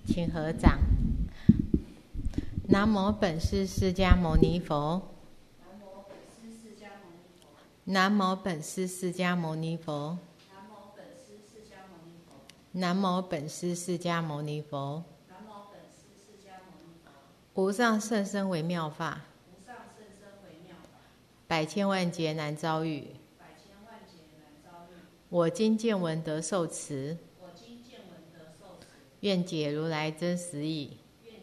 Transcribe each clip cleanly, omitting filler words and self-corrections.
请合掌。南无本师释迦牟尼佛。南无本师释迦牟尼佛。南无本师释迦牟尼佛。无上甚深微妙法，百千万劫难遭遇。我今见闻得受持，愿解如来真实义。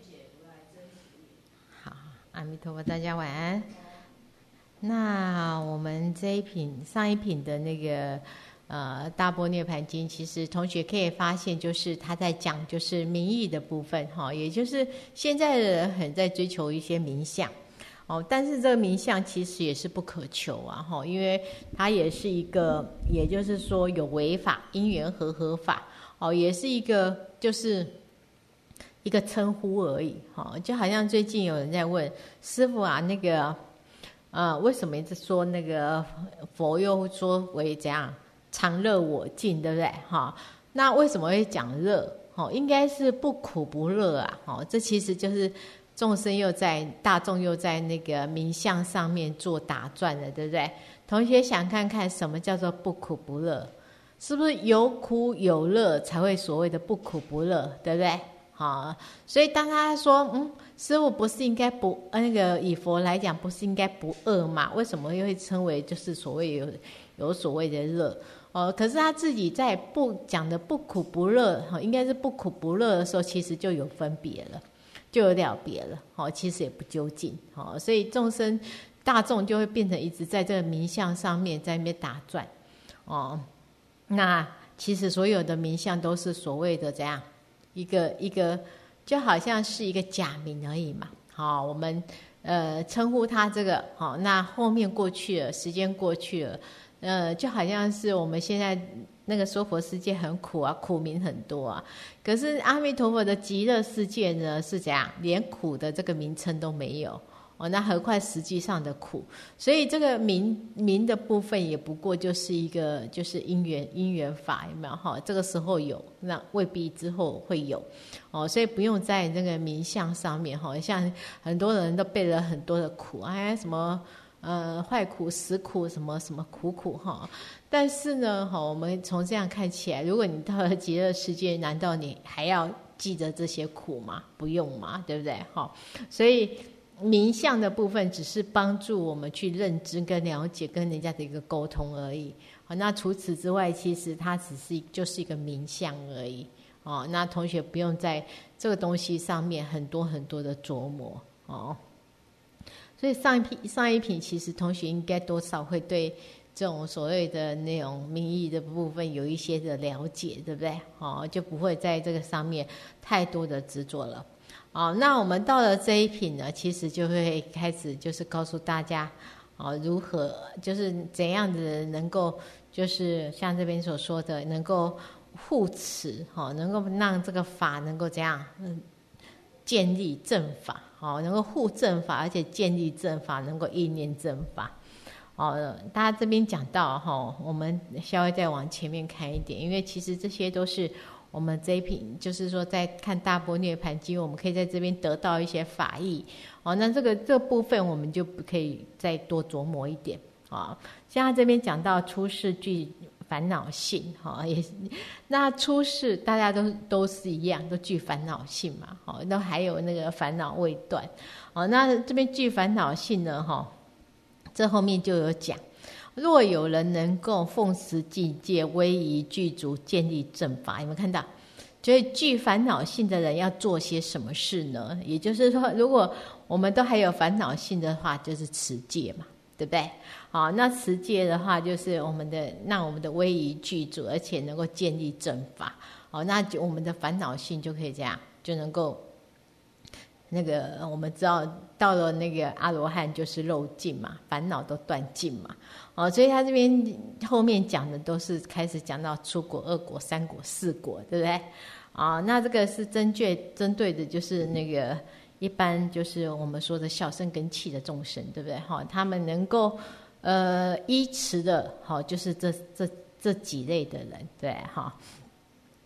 好，阿弥陀佛，大家晚安。那我们这一品上一品的那个大般涅盘经，其实同学可以发现，就是他在讲就是名义的部分哈，也就是现在的人很在追求一些名相哦，但是这个名相其实也是不可求啊哈，因为它也是一个，也就是说有违法因缘合法哦，也是一个就是一个称呼而已哈，就好像最近有人在问师父啊，那个为什么一直说那个佛又说为怎样常乐我净，对不对哈？那为什么会讲乐？应该是不苦不乐啊！这其实就是众生大众又在那个名相上面做打转了，对不对？同学想看看什么叫做不苦不乐？是不是有苦有乐才会所谓的不苦不乐，对不对？好，所以当他说师父不是应该不那个以佛来讲不是应该不恶嘛？为什么又会称为就是所谓有所谓的乐？可是他自己在不讲的不苦不乐，应该是不苦不乐的时候，其实就有分别了，就有了别了，其实也不究竟，所以众生大众就会变成一直在这个名相上面在那边打转，那其实所有的名相都是所谓的怎样一个就好像是一个假名而已嘛，我们称呼他这个，那后面过去了，时间过去了。就好像是我们现在那个说佛世界很苦啊，苦名很多啊。可是阿弥陀佛的极乐世界呢，是怎样？连苦的这个名称都没有那何况实际上的苦？所以这个名的部分也不过就是一个就是因缘法，有没有这个时候有，那未必之后会有所以不用在那个名相上面像很多人都背了很多的苦什么。坏苦、死苦，什么什么苦但是呢，我们从这样看起来，如果你到了极乐世界，难道你还要记得这些苦吗？不用嘛，对不对？所以名相的部分只是帮助我们去认知跟了解跟人家的一个沟通而已。那除此之外，其实它就是一个名相而已。那同学不用在这个东西上面很多很多的琢磨所以上一品其实同学应该多少会对这种所谓的那种名义的部分有一些的了解，对不对？就不会在这个上面太多的执着了。那我们到了这一品呢，其实就会开始就是告诉大家如何就是怎样的能够就是像这边所说的能够护持能够让这个法能够怎样建立正法能够护正法，而且建立正法，能够意念正法大家这边讲到我们稍微再往前面看一点，因为其实这些都是我们这一品就是说在看大般涅盘经，我们可以在这边得到一些法义那这个部分我们就可以再多琢磨一点像他这边讲到出世具烦恼性也那出世大家都是一样，都具烦恼性嘛都还有那个烦恼未断那这边具烦恼性呢这后面就有讲，若有人能够奉持境界威仪具足建立正法，有没有看到？就是具烦恼性的人要做些什么事呢？也就是说，如果我们都还有烦恼性的话，就是持戒嘛，对不对？那持戒的话，就是让我们的威仪具足，而且能够建立正法那我们的烦恼性就可以这样，就能够那个我们知道到了那个阿罗汉就是漏尽嘛，烦恼都断尽嘛所以他这边后面讲的都是开始讲到初果、二果、三果、四果，对不对那这个是针对的就是那个一般就是我们说的小乘根器的众生，对不对他们能够依持的就是这几类的人，对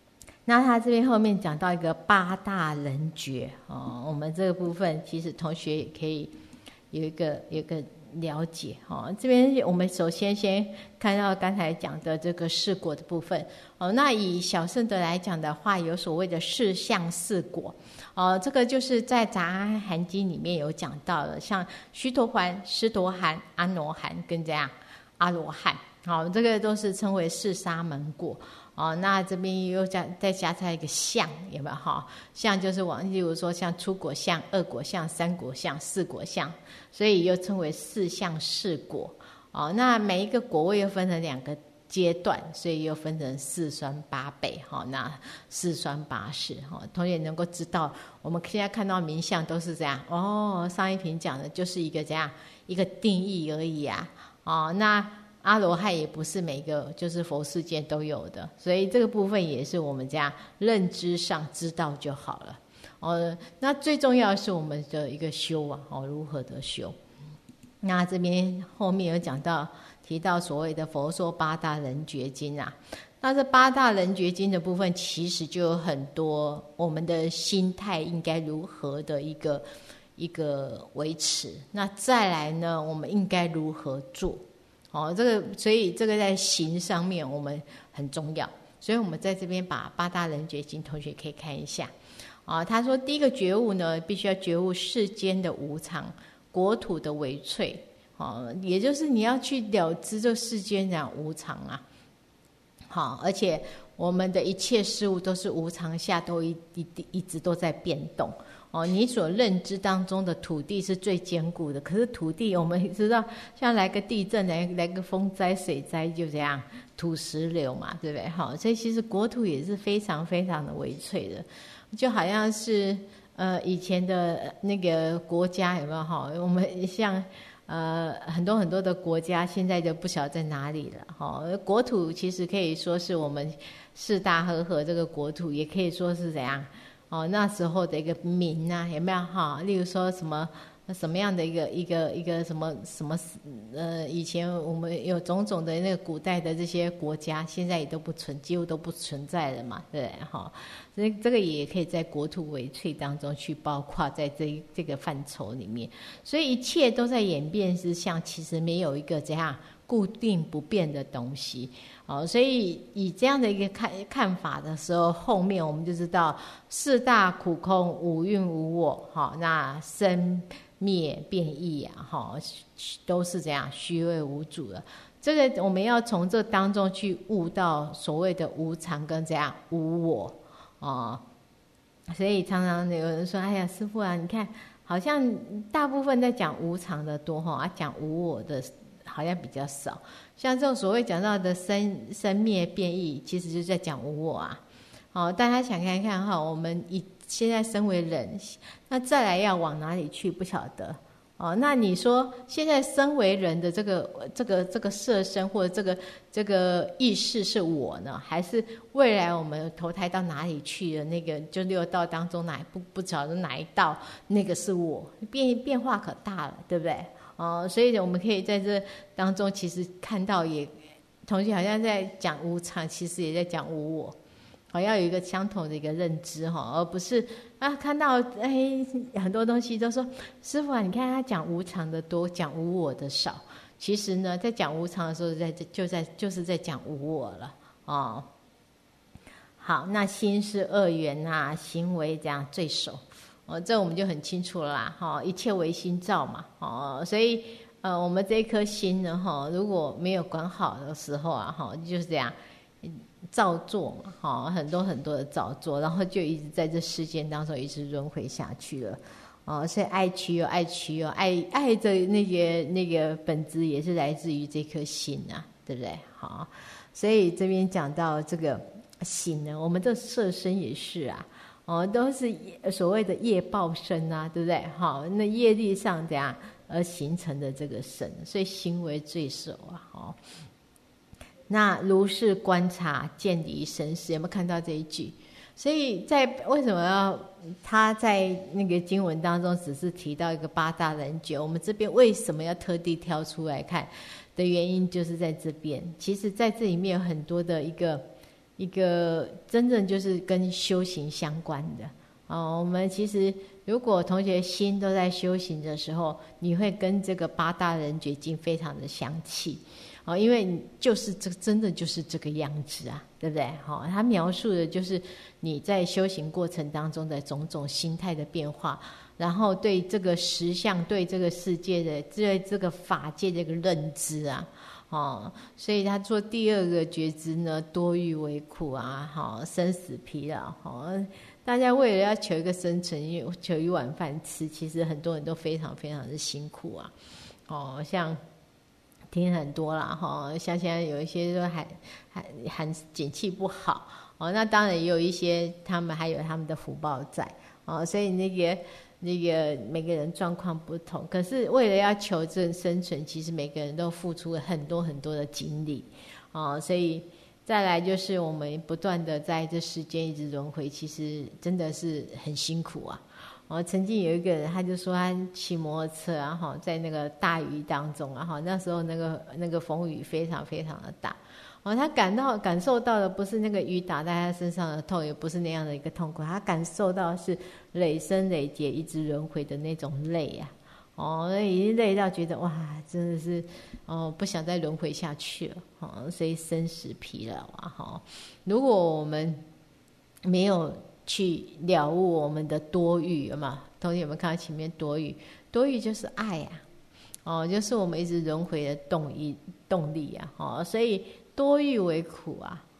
那他这边后面讲到一个八大人觉哦，我们这个部分其实同学也可以有一个了解哦。这边我们首先看到刚才讲的这个四果的部分哦。那以小圣德来讲的话，有所谓的四相四果哦，这个就是在杂阿含经里面有讲到的，像须陀洹、尸陀含、阿罗汉跟这样阿罗汉，好，这个都是称为四沙门果。哦，那这边又再加上一个相，有没有哈？相就是例如说像初果相、二果相、三果相、四果相，所以又称为四相四果。哦，那每一个果位又分成2个阶段，所以又分成4酸8倍。哈，那4酸8世。哈，同学能够知道，我们现在看到名相都是这样。哦，上一品讲的就是一个这样一个定义而已啊。哦，那阿罗汉也不是每个就是佛世间都有的，所以这个部分也是我们这样认知上知道就好了。哦，那最重要的是我们的一个修啊，哦，如何的修？那这边后面有讲到提到所谓的佛说八大人觉经啊，那这八大人觉经的部分其实就有很多我们的心态应该如何的一个维持，那再来呢，我们应该如何做？哦，所以这个在行上面我们很重要，所以我们在这边把八大人觉经，同学可以看一下。啊，他说第一个觉悟呢，必须要觉悟世间的无常，国土的微脆。哦，也就是你要去了知这世间这样无常啊。好，而且我们的一切事物都是无常下都一直都在变动。哦，你所认知当中的土地是最坚固的，可是土地我们知道，像来个地震、来个风灾、水灾，就这样土石流嘛，对不对？好，所以其实国土也是非常非常的微脆的，就好像是以前的那个国家有没有哈？我们像很多很多的国家现在就不晓得在哪里了哈。国土其实可以说是我们四大和合这个国土，也可以说是怎样？哦，那时候的一个民啊，有没有哈？例如说什么样的一个什么以前我们有种种的那个古代的这些国家，现在也都几乎都不存在了嘛，对不对？哈，所以这个也可以在国土微脆当中去包括在这个范畴里面，所以一切都在演变之下，其实没有一个这样固定不变的东西。哦，所以以这样的一个看法的时候，后面我们就知道四大苦空，无蕴无我，哈，那生灭变异啊，哈，都是这样虚伪无主的。这个我们要从这当中去悟到所谓的无常跟这样无我啊。所以常常有人说：“哎呀，师父啊，你看，好像大部分在讲无常的多哈，啊，讲无我的好像比较少。像这种所谓讲到的生灭变异，其实就是在讲无我啊。好，大家想看看哈，我们现在身为人，那再来要往哪里去？不晓得。哦，那你说现在身为人的这个色身或者这个意识是我呢，还是未来我们投胎到哪里去的那个就6道当中不晓得哪一道那个是我，变化可大了，对不对？哦，所以我们可以在这当中其实看到同学好像在讲无常，其实也在讲无我。好，要有一个相同的一个认知哈，而不是看到很多东西都说师父啊，你看他讲无常的多，讲无我的少。其实呢，在讲无常的时候，就是在讲无我了哦。好，那心是2缘啊，行为这样最首哦，这我们就很清楚了啦哈，一切唯心造嘛哦，所以我们这一颗心呢哈，如果没有管好的时候啊哈，就是这样。造作嘛，哈，很多很多的造作，然后就一直在这世间当中一直轮回下去了，哦，所以爱取有爱的那个本质也是来自于这颗心啊，对不对？好，所以这边讲到这个心呢，我们的色身也是啊，哦，都是所谓的业报身啊，对不对？好，那业力上怎样而形成的这个身，所以心为最首啊，哦。那如是观察见离生死，有没有看到这一句？所以为什么他在那个经文当中只是提到一个八大人觉，我们这边为什么要特地挑出来看的原因就是在这边。其实在这里面有很多的一个一个真正就是跟修行相关的。我们其实如果同学心都在修行的时候，你会跟这个八大人觉经非常的相契。因为就是真的就是这个样子啊，对不对？他描述的就是你在修行过程当中的种种心态的变化，然后对这个实相、对这个世界的、对这个法界的一个认知啊。所以他做第二个觉知呢，多欲为苦啊，生死疲劳。大家为了要求一个生存，求一碗饭吃，其实很多人都非常非常的辛苦啊。像听很多啦像现在有一些说还景气不好那当然也有一些他们还有他们的福报在所以那个每个人状况不同，可是为了要求证生存，其实每个人都付出了很多很多的精力所以再来就是我们不断的在这世间一直轮回，其实真的是很辛苦曾经有一个人，他就说他骑摩托车在那个大雨当中那时候那个风雨非常非常的大他感受到的不是那个雨打在他身上的痛，也不是那样的一个痛苦，他感受到的是累生累劫一直轮回的那种累已经累到觉得哇，真的是不想再轮回下去了所以生死疲劳如果我们没有去了悟我们的多欲嘛，同学有没有看到前面多欲？多欲就是爱就是我们一直轮回的动力所以多欲为苦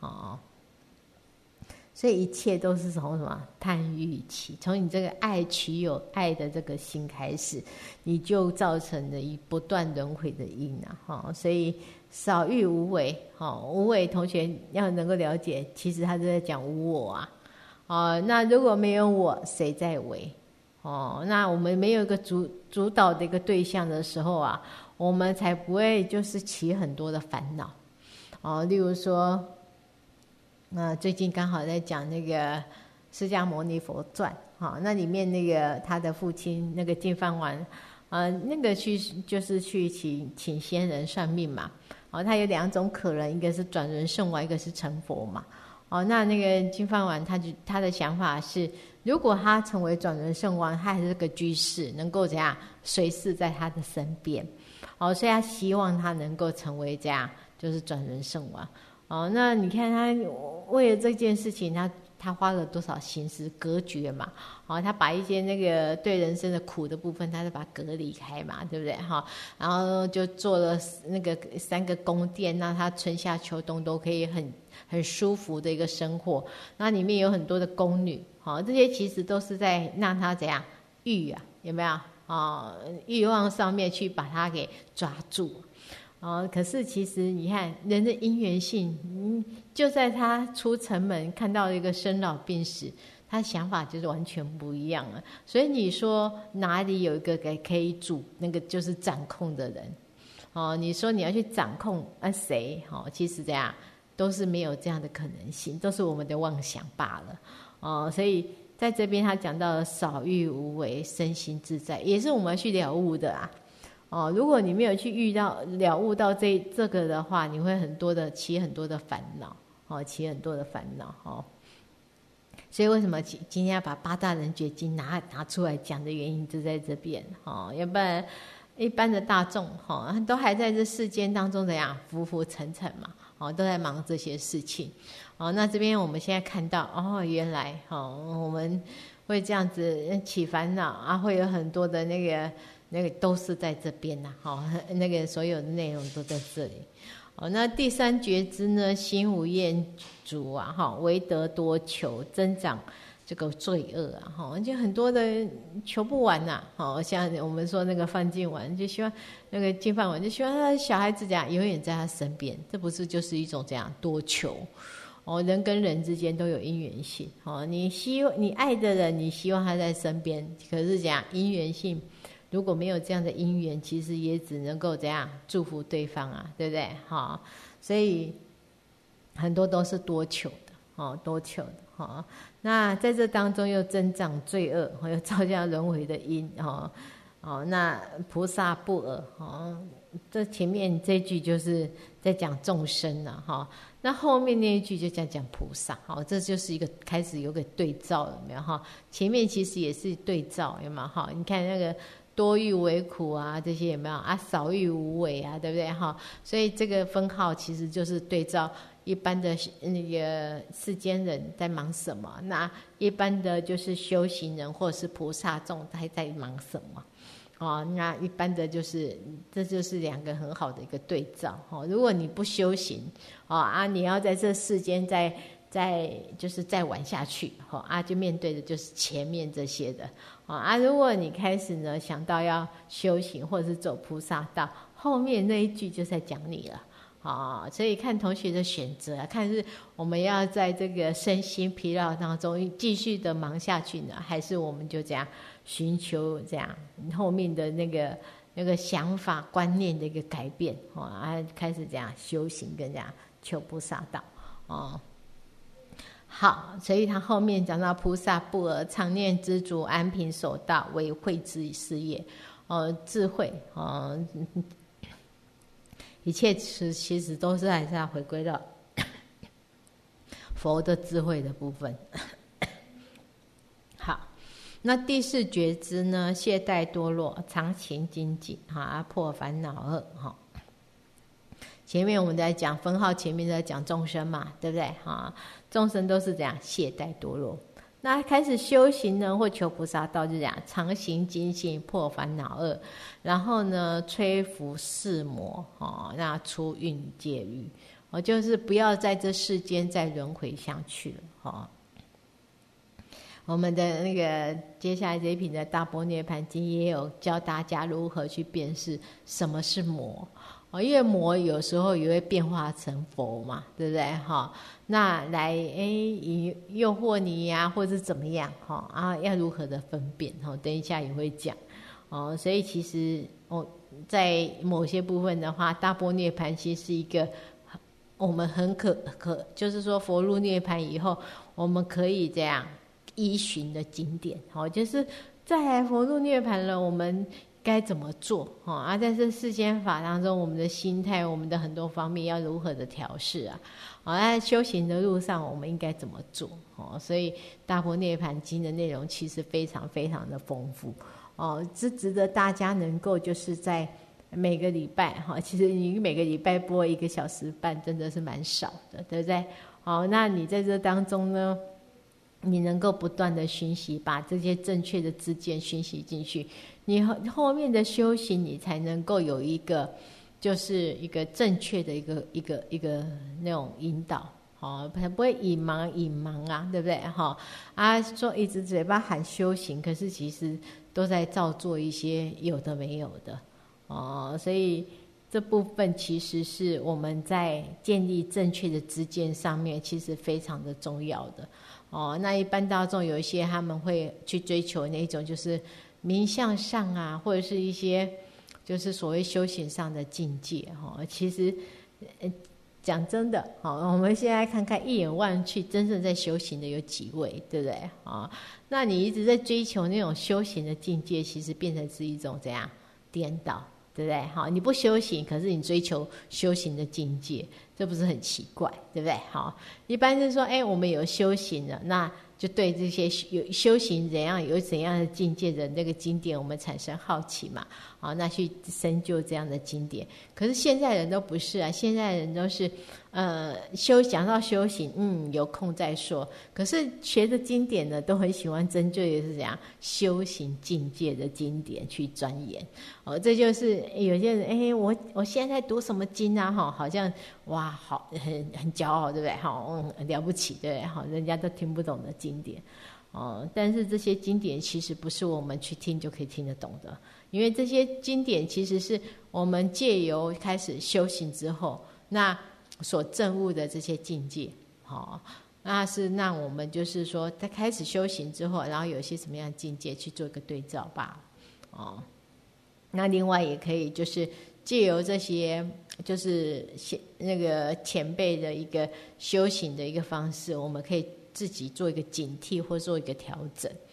所以一切都是从什么贪欲起，从你这个爱取有爱的这个心开始，你就造成了一不断轮回的因所以少欲无为无为同学要能够了解，其实他是在讲无我那如果没有我，谁在为那我们没有一个主导的一个对象的时候我们才不会就是起很多的烦恼例如说最近刚好在讲那个释迦牟尼佛传那里面那个他的父亲那个净饭王那个就是去请仙人算命嘛他有两种可能，一个是转轮圣王，一个是成佛嘛那个净饭王他的想法是，如果他成为转轮圣王，他还是个居士，能够怎样随侍在他的身边所以他希望他能够成为这样就是转轮圣王那你看他为了这件事情，他花了多少心思隔绝嘛他把一些那个对人生的苦的部分，他就把它隔离开嘛，对不对然后就做了那个3个宫殿，让他春夏秋冬都可以很舒服的一个生活。那里面有很多的宫女这些其实都是在让他怎样欲有没有欲望上面去把他给抓住可是其实你看人的因缘性就在他出城门看到一个生老病死，他想法就是完全不一样了。所以你说哪里有一个可以主那个就是掌控的人你说你要去掌控谁其实这样都是没有这样的可能性，都是我们的妄想罢了所以在这边他讲到了少欲无为，身心自在，也是我们要去了悟的如果你没有去了悟到这个的话，你会起很多的烦恼起很多的烦恼所以为什么今天要把八大人觉经拿出来讲的原因就在这边要不然一般的大众都还在这世间当中怎样浮浮沉沉嘛都在忙这些事情那这边我们现在看到原来我们会这样子起烦恼会有很多的那个都是在这边那个所有的内容都在这里那第三觉知呢，心无厌足唯得多求，增长这个罪恶就很多的求不完像我们说那个范进王就希望那个净饭王就希望他的小孩子这样永远在他身边，这不是就是一种这样多求人跟人之间都有因缘性你爱的人，你希望他在身边，可是这样因缘性如果没有这样的因缘，其实也只能够怎样祝福对方对不对所以很多都是多求的多求的那在这当中又增长罪恶又造下轮回的因那菩萨不尔这前面这句就是在讲众生了那那后面那一句就讲菩萨，这就是一个开始有个对照，有没有哈？前面其实也是对照，有没有哈？你看那个多欲为苦啊，这些有没有啊？少欲无为啊，对不对哈？所以这个分号其实就是对照一般的那个世间人在忙什么，那一般的就是修行人或者是菩萨众他在忙什么。那一般的就是这就是两个很好的一个对照。如果你不修行你要在这世间就是再玩下去就面对的就是前面这些的如果你开始呢想到要修行或者是走菩萨道，后面那一句就在讲你了所以看同学的选择看是我们要在这个身心疲劳当中继续的忙下去呢，还是我们就这样寻求这样后面的那个想法观念的一个改变开始这样修行跟这样求菩萨道好，所以他后面讲到菩萨不訛，常念知足，安贫守道，为慧之事业智慧一切其实都是还是要回归到佛的智慧的部分。好，那第四觉知呢，懈怠堕落，常行精进破烦恼恶前面我们在讲分号，前面在讲众生嘛，对不对众生都是这样懈怠堕落，那开始修行呢或求菩萨道就这样常行精进，破烦恼恶，然后呢摧伏四魔那出蕴界狱就是不要在这世间再轮回下去了我们的那个接下来这一品的大般涅盘经也有教大家如何去辨识什么是魔因为魔有时候也会变化成佛嘛，对不对那来诱惑你呀或者怎么样要如何的分辨等一下也会讲所以其实在某些部分的话，大般涅盘其实是一个我们很就是说佛入涅盘以后我们可以这样依循的经典就是在佛入涅盘了我们该怎么做在这世间法当中我们的心态我们的很多方面要如何的调试在修行的路上我们应该怎么做所以大般涅盘经的内容其实非常非常的丰富这值得大家能够就是在每个礼拜其实你每个礼拜播1个小时半真的是蛮少的，对不对那你在这当中呢你能够不断的熏习把这些正确的知见熏习进去，你后面的修行你才能够有一个就是一个正确的一个那种引导才不会隐盲对不对说一直嘴巴喊修行，可是其实都在造作一些有的没有的所以这部分其实是我们在建立正确的知见上面其实非常的重要的那一般大众有一些他们会去追求那种就是名相上或者是一些就是所谓修行上的境界其实讲真的我们现在看看一眼望去真正在修行的有几位，对不对那你一直在追求那种修行的境界，其实变成是一种怎样颠倒，对不对你不修行可是你追求修行的境界，这不是很奇怪，对不对一般是说我们有修行了，那就对这些有修行有怎样的境界的那个经典我们产生好奇嘛那去深究这样的经典。可是现在人都不是现在人都是讲到修行有空再说，可是学的经典呢都很喜欢针对的是怎样修行境界的经典去钻研这就是有些人我现在读什么经好像哇好很骄傲，对不对很了不起，对不对人家都听不懂的经典但是这些经典其实不是我们去听就可以听得懂的，因为这些经典其实是我们借由开始修行之后那所证悟的这些境界那是让我们就是说在开始修行之后，然后有些什么样的境界去做一个对照吧那另外也可以就是借由这些就是那个前辈的一个修行的一个方式，我们可以自己做一个警惕或做一个调整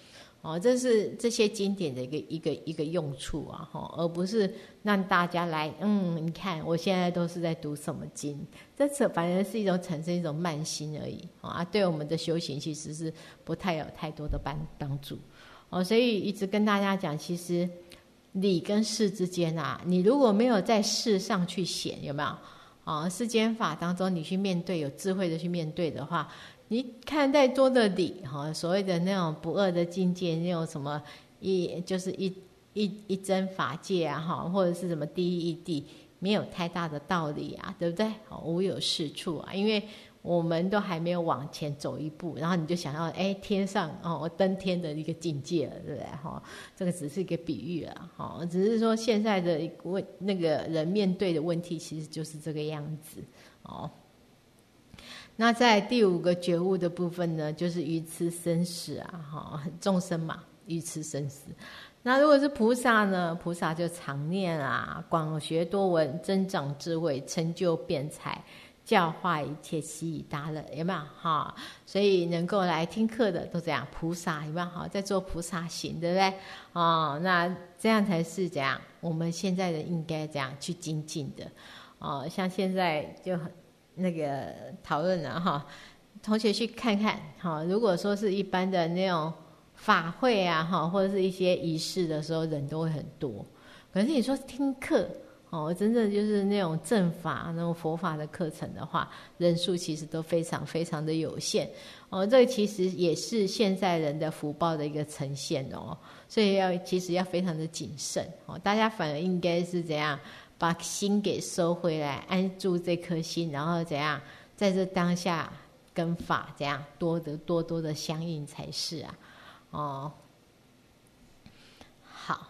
这是这些经典的一个用处啊，而不是让大家来，你看我现在都是在读什么经，这反而是一种产生一种慢心而已啊，对我们的修行其实是不太有太多的帮助所以一直跟大家讲，其实理跟事之间啊，你如果没有在事上去显，有没有世间法当中你去面对，有智慧的去面对的话，你看太多的理所谓的那种不二的境界，那种什么就是一真法界啊或者是什么第一义谛，没有太大的道理啊，对不对？无有是处啊，因为我们都还没有往前走一步，然后你就想要天上我登天的一个境界了，对不对？这个只是一个比喻了只是说现在的那个人面对的问题其实就是这个样子那在第5个觉悟的部分呢，就是愚痴生死啊众生嘛，愚痴生死。那如果是菩萨呢，菩萨就常念广学多闻，增长智慧，成就辩才，教化一切，悉以达乐，有没有所以能够来听课的都这样，菩萨有没有在做菩萨行，对不对那这样才是这样我们现在的应该这样去精进的像现在就那个讨论了同学去看看如果说是一般的那种法会啊或者是一些仪式的时候，人都会很多，可是你说听课真正就是那种正法那种佛法的课程的话，人数其实都非常非常的有限这个其实也是现在人的福报的一个呈现所以其实要非常的谨慎大家反而应该是怎样把心给收回来，安住这颗心，然后怎样在这当下跟法怎样多多的相应才是好，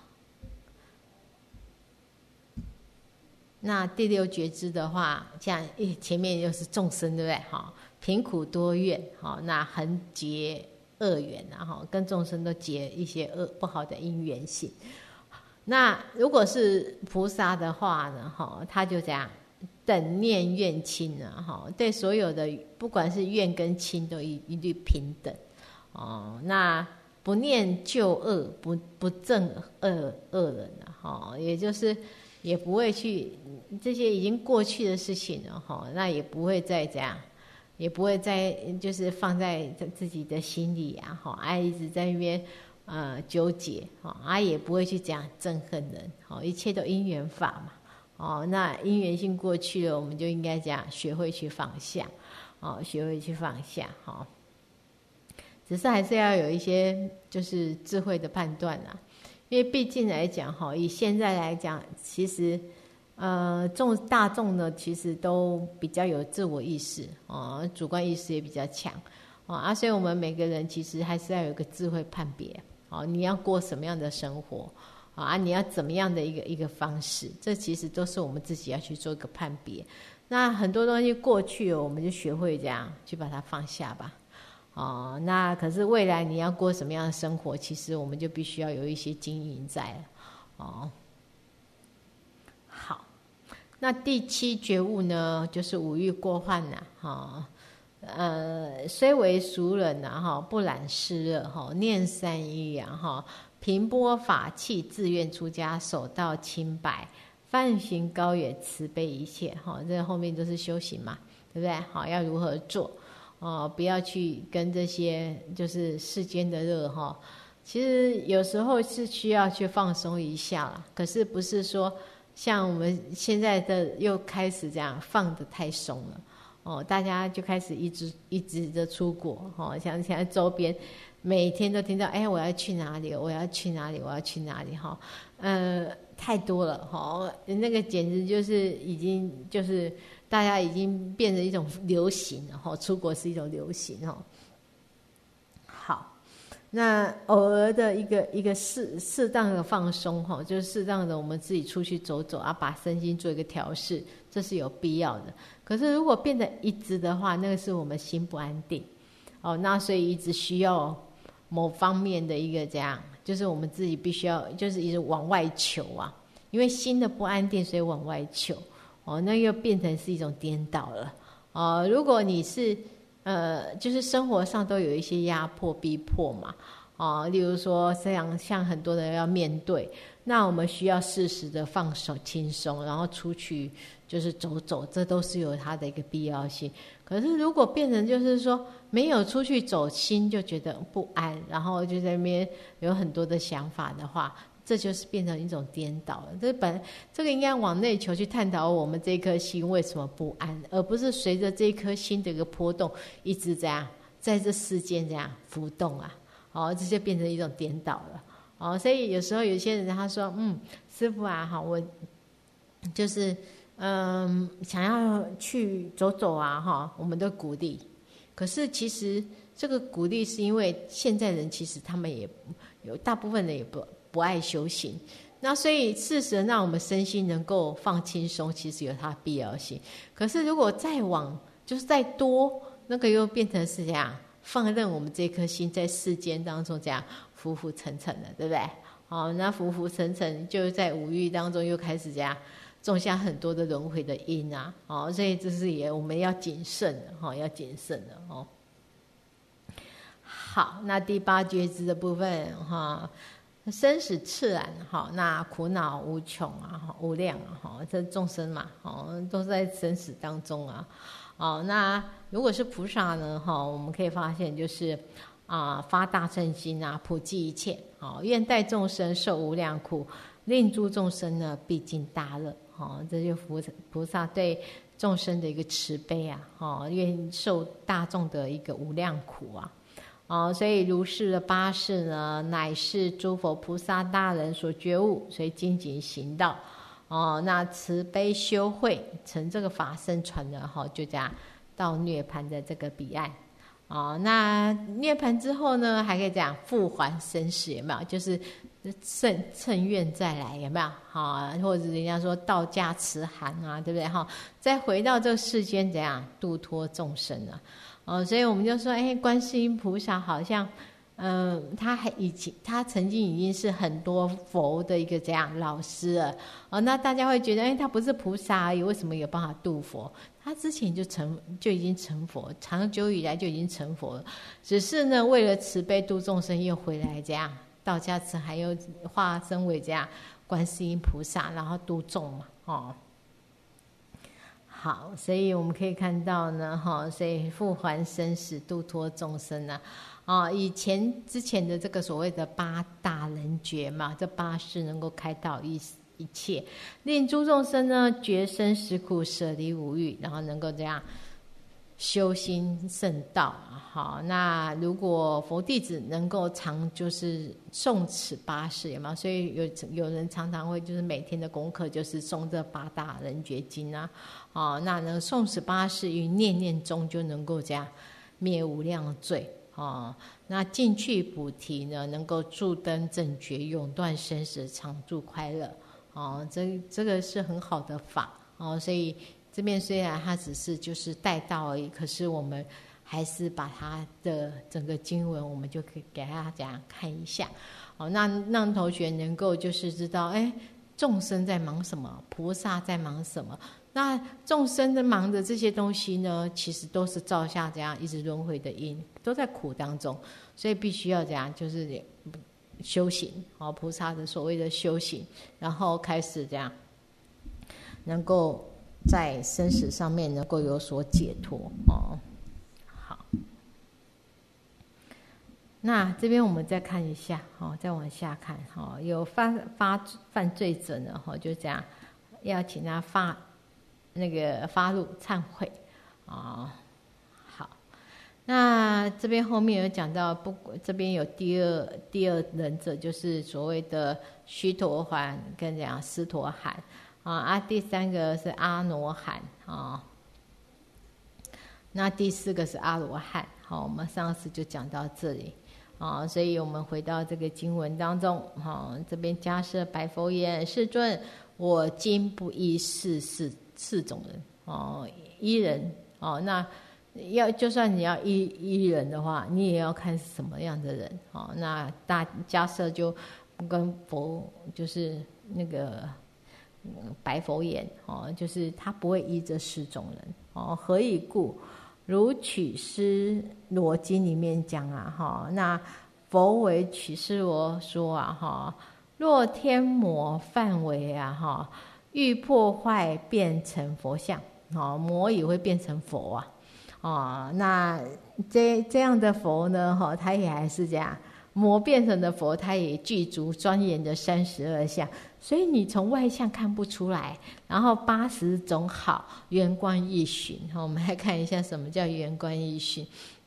那第6觉知的话，像前面又是众生，对不对？贫苦多怨，那恒结恶缘跟众生都结一些不好的因缘性。那如果是菩萨的话呢，他就这样等念怨亲对所有的不管是怨跟亲都一律平等那不念旧恶，不憎恶人也就是也不会去这些已经过去的事情了那也不会再这样，也不会再就是放在自己的心里一直在那边纠结也不会去讲憎恨人一切都因缘法嘛那因缘性过去了，我们就应该讲学会去放下学会去放下只是还是要有一些就是智慧的判断因为毕竟来讲以现在来讲，其实大众呢其实都比较有自我意识主观意识也比较强所以我们每个人其实还是要有一个智慧判别你要过什么样的生活你要怎么样的一个方式，这其实都是我们自己要去做一个判别。那很多东西过去了，我们就学会这样去把它放下吧那可是未来你要过什么样的生活，其实我们就必须要有一些经营在好，那第7觉悟呢，就是五欲过患虽为俗人不染世热念三依平波法器，自愿出家，守道清白，梵行高远，慈悲一切这后面都是修行嘛，对不对要如何做不要去跟这些就是世间的热其实有时候是需要去放松一下啦，可是不是说像我们现在的又开始这样放得太松了大家就开始一直的出国像现在周边每天都听到我要去哪里，我要去哪里，我要去哪里太多了那个简直就是已经就是大家已经变成一种流行了出国是一种流行好，那偶尔的一个适当的放松就是适当的我们自己出去走走把身心做一个调试，这是有必要的。可是如果变得一直的话，那个是我们心不安定那所以一直需要某方面的一个这样，就是我们自己必须要就是一直往外求因为心的不安定，所以往外求那又变成是一种颠倒了如果你是就是生活上都有一些压迫逼迫嘛例如说像很多人要面对，那我们需要适时的放手轻松，然后出去就是走走，这都是有它的一个必要性。可是如果变成就是说没有出去走，心就觉得不安，然后就在那边有很多的想法的话，这就是变成一种颠倒了。这个应该往内求去探讨我们这颗心为什么不安，而不是随着这颗心的一个波动一直这样在这世间这样浮动啊。这就变成一种颠倒了。所以有时候有些人他说，师父啊，我就是想要去走走啊，我们都鼓励。可是其实这个鼓励是因为现在人其实他们也有大部分人也不爱修行，那所以事实让我们身心能够放轻松，其实有它的必要性。可是如果再往就是再多，那个又变成是这样放任我们这颗心在世间当中这样浮浮沉沉的，对不对？那浮浮沉沉就在五欲当中又开始这样种下很多的轮回的因啊。所以这是我们要谨慎的，要谨慎的。好，那第八觉知的部分生死炽然，那苦恼无穷无量这众生嘛，都在生死当中啊。那如果是菩萨呢，我们可以发现就是发大乘心普济一切，愿代众生受无量苦，令诸众生呢毕竟大乐。这就是菩萨对众生的一个慈悲啊，愿受大众的一个无量苦啊。所以如是的八事呢，乃是诸佛菩萨大人所觉悟，所以精进行道。那慈悲修慧成这个法身传的就这样到涅槃的这个彼岸。那涅槃之后呢，还可以这样复还生死，有没有？就是乘愿再来，有没有？或者人家说道驾慈航对不对？再回到这个世间，怎样度脱众生所以我们就说，观世音菩萨好像他曾经已经是很多佛的一个这样老师了那大家会觉得他不是菩萨而已，为什么有办法度佛？他之前就已经成佛，长久以来就已经成佛了，只是呢为了慈悲度众生又回来这样道家慈还又化身为这样观世音菩萨，然后度众嘛好，所以我们可以看到呢所以复还生死度脱众生之前的这个所谓的八大人觉嘛，这八事能够开导一切，令诸众生呢觉生死苦，舍离五欲，然后能够这样修心圣道。好，那如果佛弟子能够常就是诵此八事，有没有？所以有人常常会就是每天的功课就是诵这八大人觉经那能诵此八事于念念中就能够这样灭无量罪那进去菩提呢，能够助灯正觉，永断生死，常住快乐这个是很好的法所以这边虽然它只是就是带到而已，可是我们还是把它的整个经文我们就可以给大家看一下那让同学能够就是知道众生在忙什么，菩萨在忙什么。那众生的忙的这些东西呢，其实都是造下这样一直轮回的因，都在苦当中，所以必须要这样就是修行菩萨的所谓的修行，然后开始这样能够在生死上面能够有所解脱好，那这边我们再看一下再往下看有犯罪者呢就这样要请他发怒忏悔好，那这边后面有讲到这边有第二人者，就是所谓的须陀洹跟斯陀含第三个是阿罗汉那第四个是阿罗汉我们上次就讲到这里所以我们回到这个经文当中这边迦叶白佛言：世尊，我今不依四种人依人那就算你要依人的话，你也要看是什么样的人那迦叶就跟佛就是那个白佛言就是他不会依这四种人何以故？如取师罗经里面讲那佛为取是我说啊哈，若天魔范围啊哈，欲破坏变成佛像，魔也会变成佛那这样的佛呢他也还是这样，魔变成的佛，他也具足庄严的32相，所以你从外相看不出来。然后80种好，圆光一循。我们来看一下什么叫圆光一循。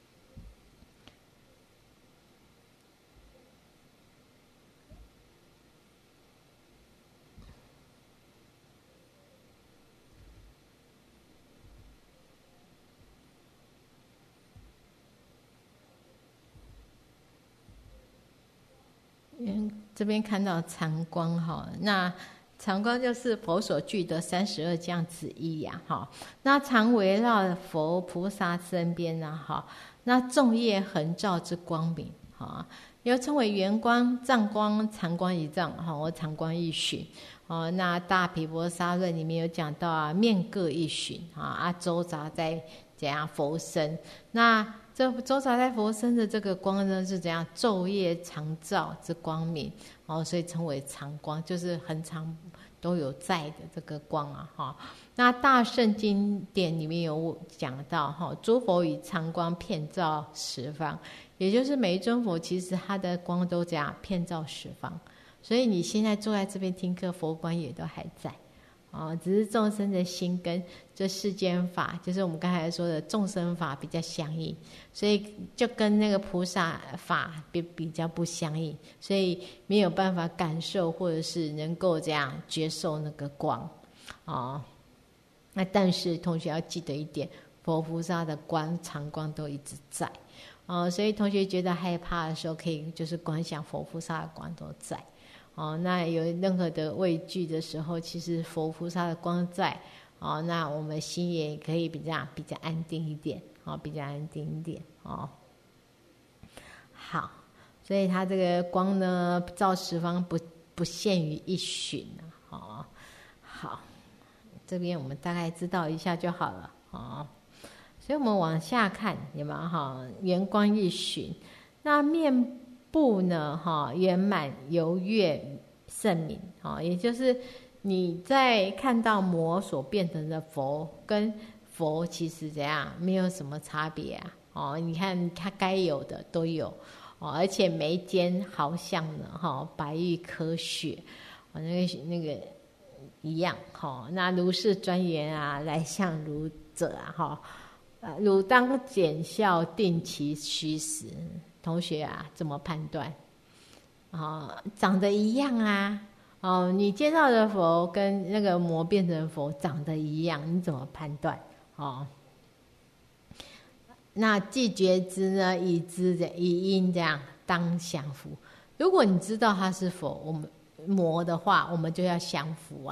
这边看到常光那常光就是佛所具的32相之一呀那常围绕佛菩萨身边那众业横照之光明又称为圆光、藏光、常光一藏或常光一循那大毗婆沙论里面有讲到面各一循周匝在怎样佛身，那这周匝在佛身的这个光呢，是怎样昼夜常照之光明所以称为常光，就是恒常都有在的这个光那大圣经典里面有讲到诸佛以常光遍照十方，也就是每一尊佛其实他的光都这样遍照十方，所以你现在坐在这边听课，佛光也都还在只是众生的心跟这世间法，就是我们刚才说的众生法比较相应，所以就跟那个菩萨法比较不相应，所以没有办法感受或者是能够这样觉受那个光那但是同学要记得一点，佛菩萨的光常光都一直在所以同学觉得害怕的时候，可以就是观想佛菩萨的光都在那有任何的畏惧的时候，其实佛菩萨的光在那我们心也可以比较安定一点比较安定一点好，所以它这个光呢，照十方不限于一旬好，这边我们大概知道一下就好了所以我们往下看，有没有圆光一旬，那面部呢圆满柔悦圣明也就是你在看到魔所变成的佛跟佛其实怎样没有什么差别你看它该有的都有而且眉间好像呢白玉科雪那个一样那如是庄严来向汝者汝当检校定其虚实。同学怎么判断长得一样你见到的佛跟那个魔变成佛长得一样，你怎么判断那既觉知呢，以因这样当降伏。如果你知道他是佛，我们魔的话，我们就要降服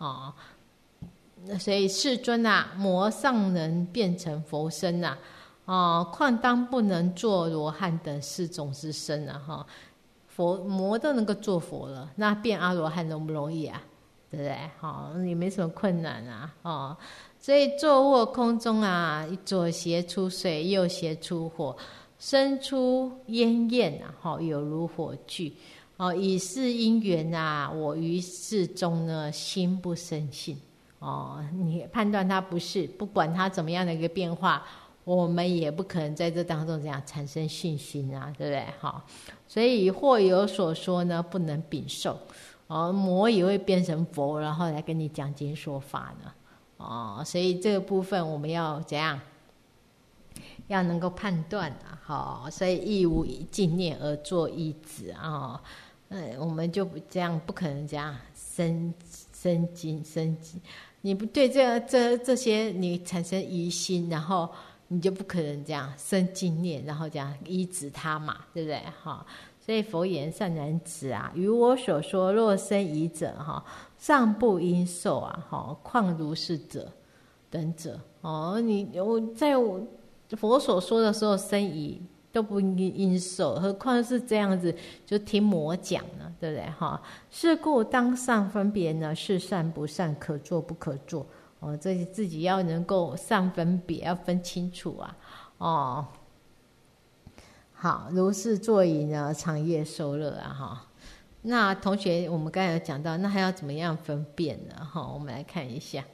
所以世尊魔尚能变成佛身况当不能做罗汉等4种之身魔都能够做佛了，那变阿罗汉容不容易对不对也没什么困难所以坐卧空中左胁出水，右胁出火，生出烟焰有如火炬以是因缘我于世中呢心不生信你判断它不是，不管它怎么样的一个变化，我们也不可能在这当中这样产生信心对不对所以或有所说呢，不能秉受魔也会变成佛，然后来跟你讲经说法呢所以这个部分我们要怎样，要能够判断所以亦无净念而作依止我们就这样不可能这样生惊，你不对这些你产生疑心，然后你就不可能这样生净念，然后这样依止他嘛，对不对所以佛言善男子于我所说若生疑者尚不应受况如是者等者我在佛所说的时候生疑都不应受，何况是这样子就听魔讲呢，对不对是故当上分别呢，是善不善，可做不可做这自己要能够上分别，要分清楚好， 好，如是作饮呢，长夜受乐啊哈。那同学，我们刚才有讲到，那还要怎么样分辨呢？哈，我们来看一下。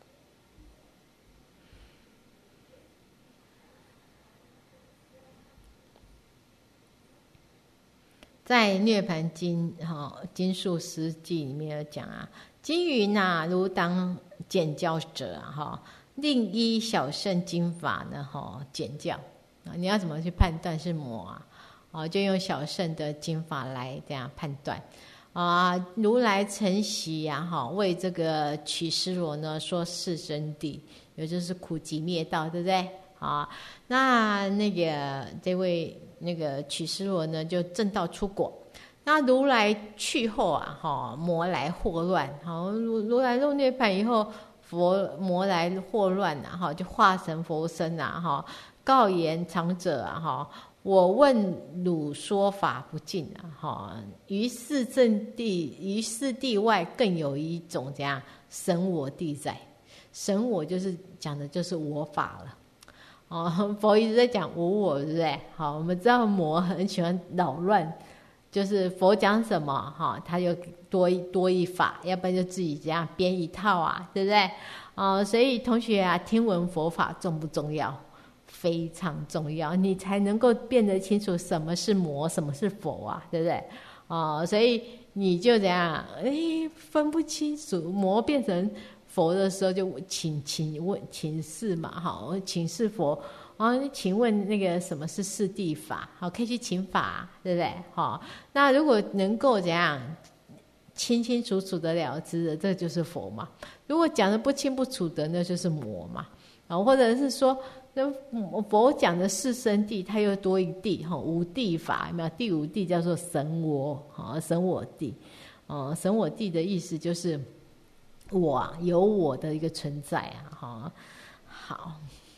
在《涅盘经》经术师记里面有讲啊，经云啊，如当简教者啊，另依小乘经法呢，简教啊，你要怎么去判断是魔啊？就用小乘的经法来这样判断啊。如来承袭啊，为这个取师罗呢说四真谛，也就是苦集灭道，对不对？啊，那个这位那个取师罗呢，就正道出果。那如来去后啊，魔来祸乱。好，如来入涅盘以后，魔来祸乱啊，就化成佛身啊，告言长者啊，我问汝说法不尽啊，于四谛外，更有一种这样神我谛在。神我就是讲的就是我法了。佛一直在讲无我，对不对？好，我们知道魔很喜欢扰乱，就是佛讲什么他就多一法，要不然就自己这样编一套啊，对不对？所以同学啊，听闻佛法重不重要？非常重要，你才能够辨得清楚什么是魔，什么是佛啊，对不对？所以你就这样，分不清楚，魔变成佛的时候就请示嘛，请示佛请问那个什么是四谛法？好，可以去请法，对不对？那如果能够怎样清清楚楚的了知的，这就是佛嘛。如果讲的不清不楚的，那就是魔嘛。或者是说，那佛讲的四生谛，它又多一谛，无谛法，有没有？第五谛叫做神我，神我谛。神我谛的意思就是我有我的一个存在啊。好，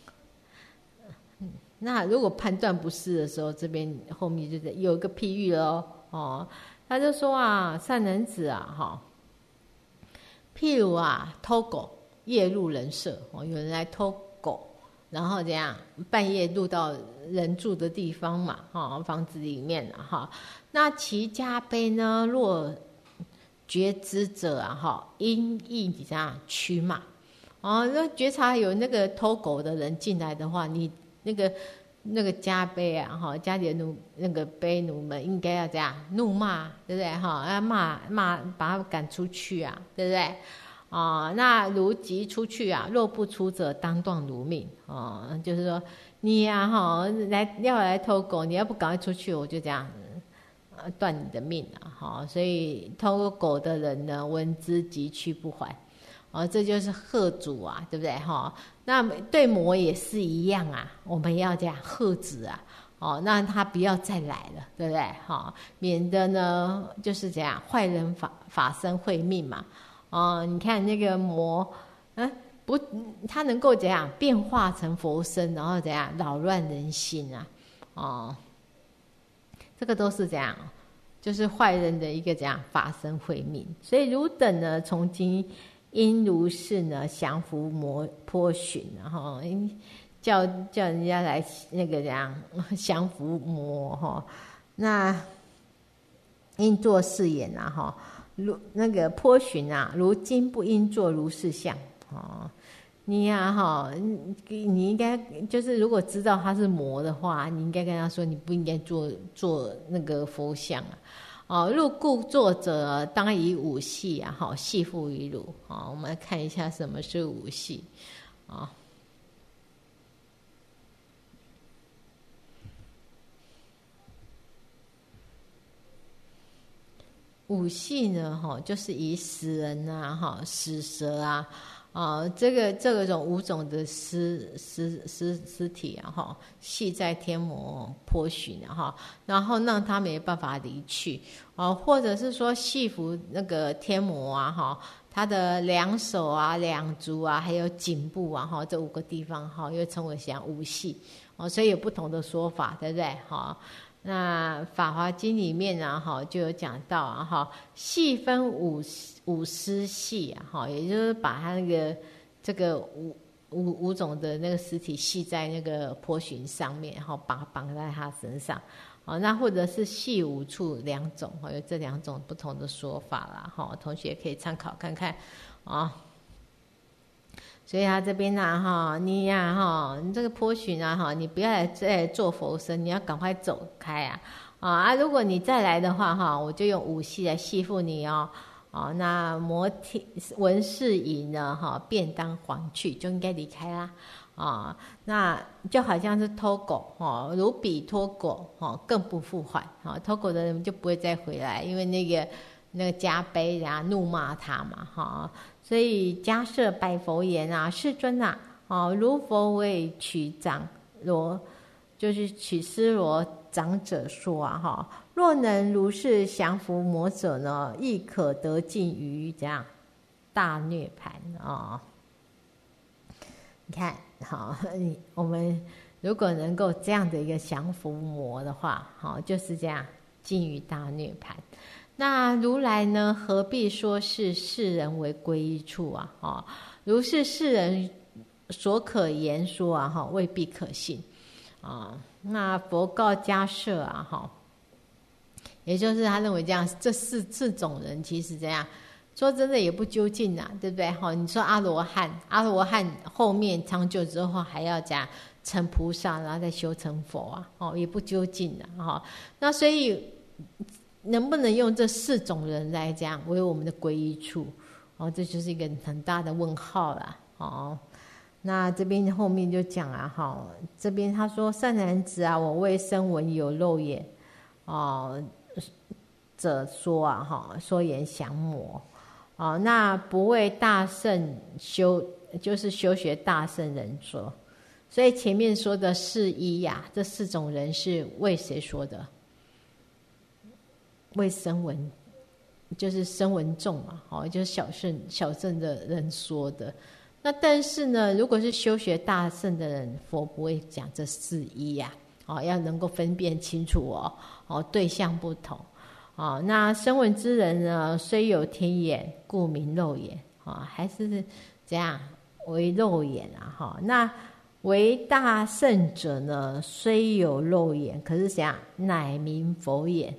那如果判断不是的时候，这边后面就有一个譬喻咯。他就说啊，善男子啊，譬如啊，偷狗夜入人舍，有人来偷狗，然后这样半夜入到人住的地方嘛，房子里面那其家悲呢，若觉知者因意你这样驱骂。那觉察有那个偷狗的人进来的话，你那个家卑啊，家里的那个卑奴们应该要这样怒骂，对不对？要骂把他赶出去啊，对不对？那如即出去啊，若不出者，当断如命。就是说你呀，要来偷狗，你要不赶快出去，我就这样断你的命啊！所以偷狗的人呢，闻之即去不还。这就是贺主啊，对不对？那对魔也是一样啊，我们要这样贺止啊，那他不要再来了，对不对？免得呢就是这样坏人法身慧命嘛。你看那个魔，不，他能够怎样变化成佛身，然后怎样扰乱人心啊？这个都是怎样，就是坏人的一个怎样法身慧命。所以汝等呢，从今因如是呢，降伏魔颇寻，然后叫人家来那个怎样降伏魔那应作是言如那个颇寻如今不应作如是相你你应该就是如果知道他是魔的话，你应该跟他说，你不应该做那个佛像入故作者当以五系系复于汝我们来看一下什么是五系五系呢就是以死人死蛇这种五种的尸体系在天魔颇寻然后让他没办法离去或者是说系服那个天魔他的两手两足还有颈部这五个地方又称为像五系所以有不同的说法，对不对那《法华经》里面就有讲到细分五尸系也就是把它这个五种的那个尸体系在那个波旬上面，然后绑在他身上。那或者是系五处2种，有这2种不同的说法啦，同学可以参考看看啊。所以他这边你你这个波旬你不要再做佛身，你要赶快走开如果你再来的话我就用5系来系缚你那摩提文士乙呢便当还去，就应该离开啦那就好像是偷狗如彼偷狗更不复还偷狗的人就不会再回来，因为那个加卑然后怒骂他嘛所以迦摄白佛言世尊如佛为取长罗，就是取尸罗长者说若能如是降伏魔者呢，亦可得尽于这样大涅盘你看我们如果能够这样的一个降伏魔的话就是这样尽于大涅盘。那如来呢，何必说是世人为皈依处如是世人所可言说未必可信那佛告迦摄也就是他认为这样，这四种人其实这样说真的也不究竟对不对你说阿罗汉后面长久之后还要讲成菩萨，然后再修成佛也不究竟那所以能不能用这4种人来讲为我们的皈依处这就是一个很大的问号啦那这边后面就讲这边他说善男子我为声闻有漏眼者说说言降魔那不为大圣修，就是修学大圣人说。所以前面说的是一这4种人是为谁说的？为声闻，就是声闻众就是小圣的人说的。那但是呢，如果是修学大圣的人，佛不会讲这4一要能够分辨清楚对象不同那声闻之人呢，虽有天眼，故名漏眼还是这样为漏眼那为大圣者呢，虽有漏眼，可是怎样乃名佛眼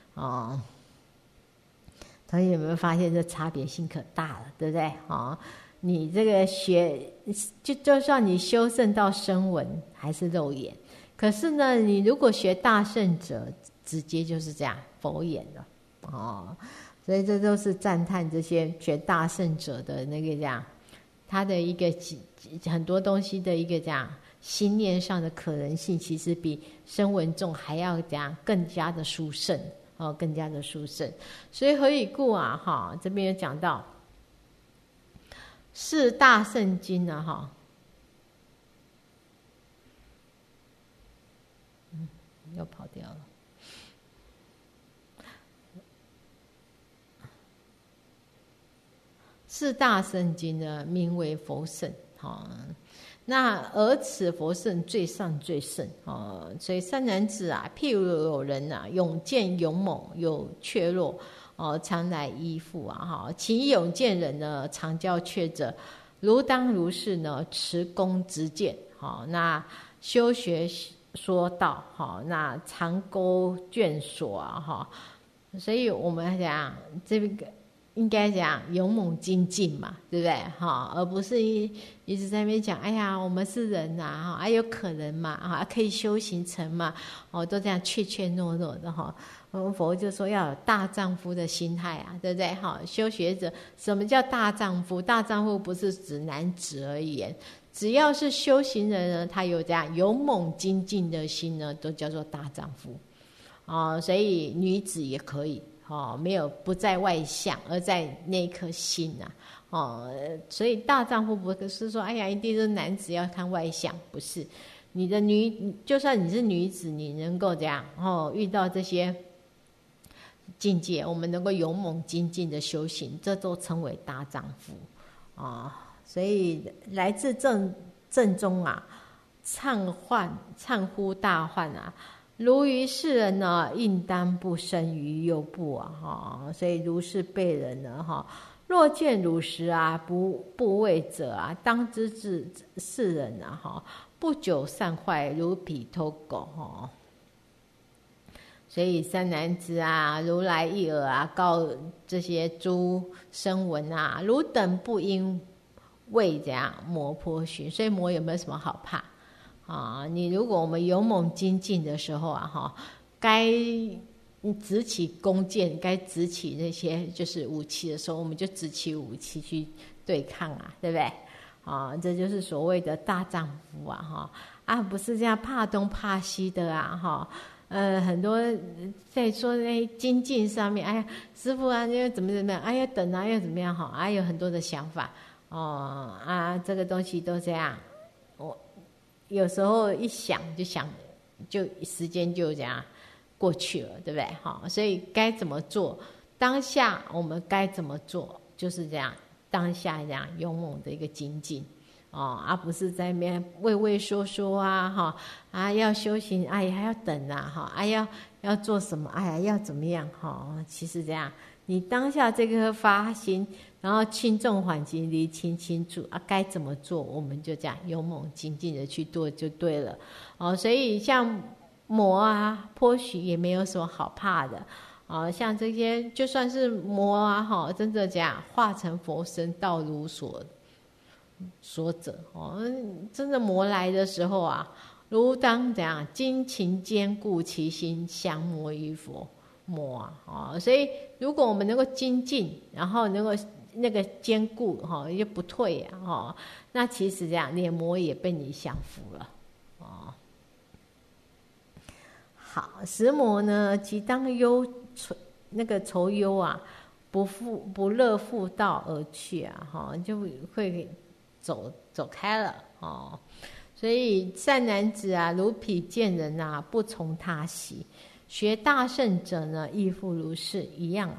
同学有没有发现这差别性可大了，对不对你这个学就算你修正到声闻还是漏眼，可是呢你如果学大圣者，直接就是这样佛眼了所以这都是赞叹这些学大圣者的那个这样他的一个很多东西的一个这样心念上的可能性，其实比声闻众还要这样更加的殊胜更加的殊胜。所以何以故这边有讲到是大圣经又跑掉了。四大圣经呢，名为佛圣那而此佛圣最上最胜所以善男子譬如有人勇健勇猛，有怯弱常来依附其勇健人呢，常教怯者，如当如是呢，持弓执剑那修学说道那常钩卷锁所以我们讲这个应该讲勇猛精进嘛，对不对而不是一直在那边讲哎呀我们是人有可能嘛可以修行成嘛都这样怯怯懦懦的我们佛就说要有大丈夫的心态对不对修学者什么叫大丈夫？大丈夫不是指男子而言，只要是修行人呢，他有这样勇猛精进的心呢，都叫做大丈夫所以女子也可以没有不在外相，而在那颗心所以大丈夫不是说哎呀一定是男子要看外相，不是。你的就算你是女子，你能够这样遇到这些境界，我们能够勇猛精进的修行，这都称为大丈夫所以来自正中忏呼大患如于世人呢，应当不生于忧怖所以如是辈人呢若见汝时啊，不畏者啊，当知是人啊，哈，不久散坏，如彼偷狗哈。所以三男子啊，如来一耳啊，告这些诸声闻啊，汝等不应为怎样魔颇寻。所以魔有没有什么好怕啊？你如果我们勇猛精进的时候啊，哈，该执起弓箭，该执起那些就是武器的时候，我们就执起武器去对抗啊，对不对？啊，这就是所谓的大丈夫啊，哈不是这样怕东怕西的啊，哈。很多在说那精进上面，哎呀，师父啊，要怎么样，哎呀，等啊，要怎么样哈，还有很多的想法这个东西都这样。我有时候一想就想，就时间就这样过去了，对不对？哈，所以该怎么做，当下我们该怎么做，就是这样，当下这样勇猛的一个精进。不是在那边畏畏缩缩啊，哈要修行，哎还要等啊，哈要做什么，哎呀要怎么样，哈其实这样，你当下这个发心，然后轻重缓急厘清清楚啊，该怎么做，我们就这样勇猛精进的去做就对了。所以像魔啊颇许也没有什么好怕的。像这些就算是魔啊，哈真的这样化成佛身，道如所者真的魔来的时候啊，如当怎样精勤坚固其心，降魔于佛魔所以如果我们能够精进，然后能够那个坚固也不退那其实这样连魔也被你降服了好，十魔呢，即当那个愁忧啊，不乐复道而去啊，就会走开了所以善男子啊，如彼见人啊，不从他习。学大圣者呢，亦复如是一样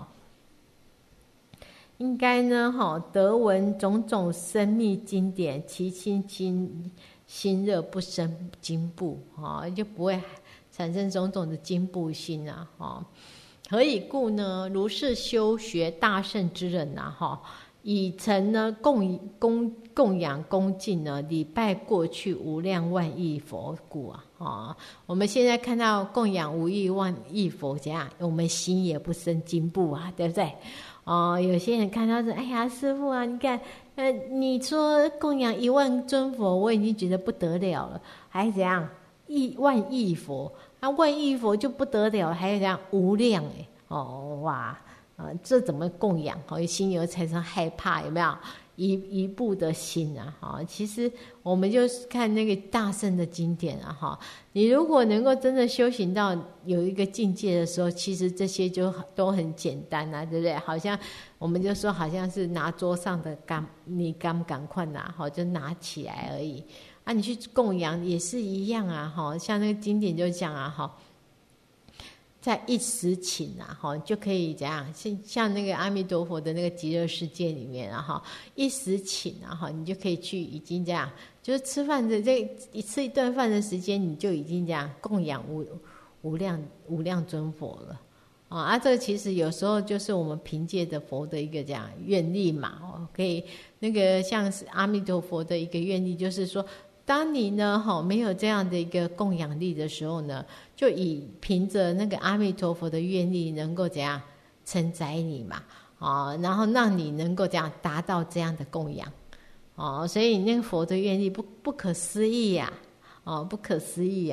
应该呢得闻种种深密经典，其心热不生惊怖就不会产生种种的惊怖心何以故呢？如是修学大圣之人以曾呢供养恭敬呢，礼拜过去无量万亿佛故我们现在看到供养无亿万亿佛这样，我们心也不生惊怖对不对？有些人看到说，哎呀，师父啊，你看，你说供养1万尊佛，我已经觉得不得了了，还怎样万亿佛？万亿佛就不得了，还有这样无量哇！这怎么供养？心有产生害怕，有没有一步的心其实我们就看那个大圣的经典你如果能够真的修行到有一个境界的时候，其实这些就都很简单对不对？好像我们就说，好像是拿桌上的你赶快拿就拿起来而已你去供养也是一样像那个经典就讲在一时请就可以怎样？像那个阿弥陀佛的那个极乐世界里面一时请你就可以去，已经这样，就是吃饭的吃一顿饭的时间，你就已经这样供养无量尊佛了这个其实有时候就是我们凭借着佛的一个这样愿力嘛可以那个像是阿弥陀佛的一个愿力，就是说，当你呢没有这样的一个供养力的时候呢，就凭着那个阿弥陀佛的愿力，能够怎样承载你嘛然后让你能够这样达到这样的供养所以那个佛的愿力不可思议不可思议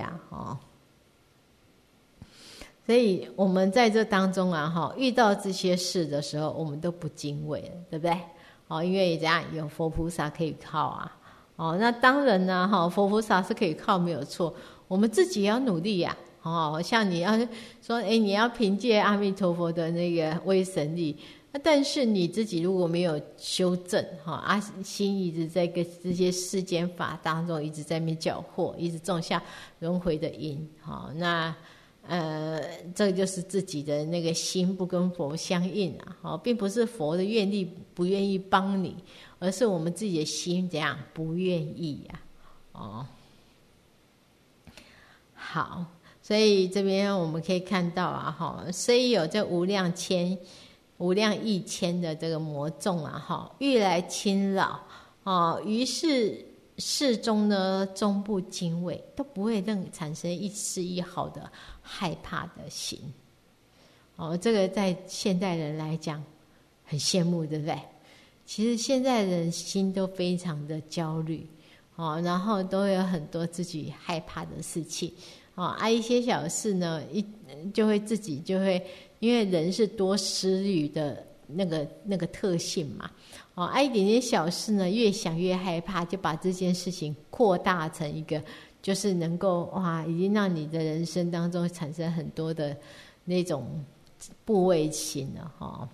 所以我们在这当中遇到这些事的时候，我们都不惊畏了，对不对因为这样有佛菩萨可以靠那当然呢佛菩萨是可以靠没有错，我们自己也要努力像你要说你要凭借阿弥陀佛的那个威神力，但是你自己如果没有修正心一直在这些世间法当中一直在那边搅和，一直种下轮回的因那这个就是自己的那个心不跟佛相应并不是佛的愿力不愿意帮你，而是我们自己的心怎样不愿意好，所以这边我们可以看到虽有这无量无量亿千的这个魔众啊，哈，欲来侵扰，于是世中呢，终不惊畏，都不会产生一丝一毫的害怕的心。这个在现代人来讲很羡慕，对不对？其实现在人心都非常的焦虑，然后都有很多自己害怕的事情，一些小事呢，就会自己就会，因为人是多思虑的那个特性嘛，一点点小事呢，越想越害怕，就把这件事情扩大成一个，就是能够已经让你的人生当中产生很多的那种怖畏心了，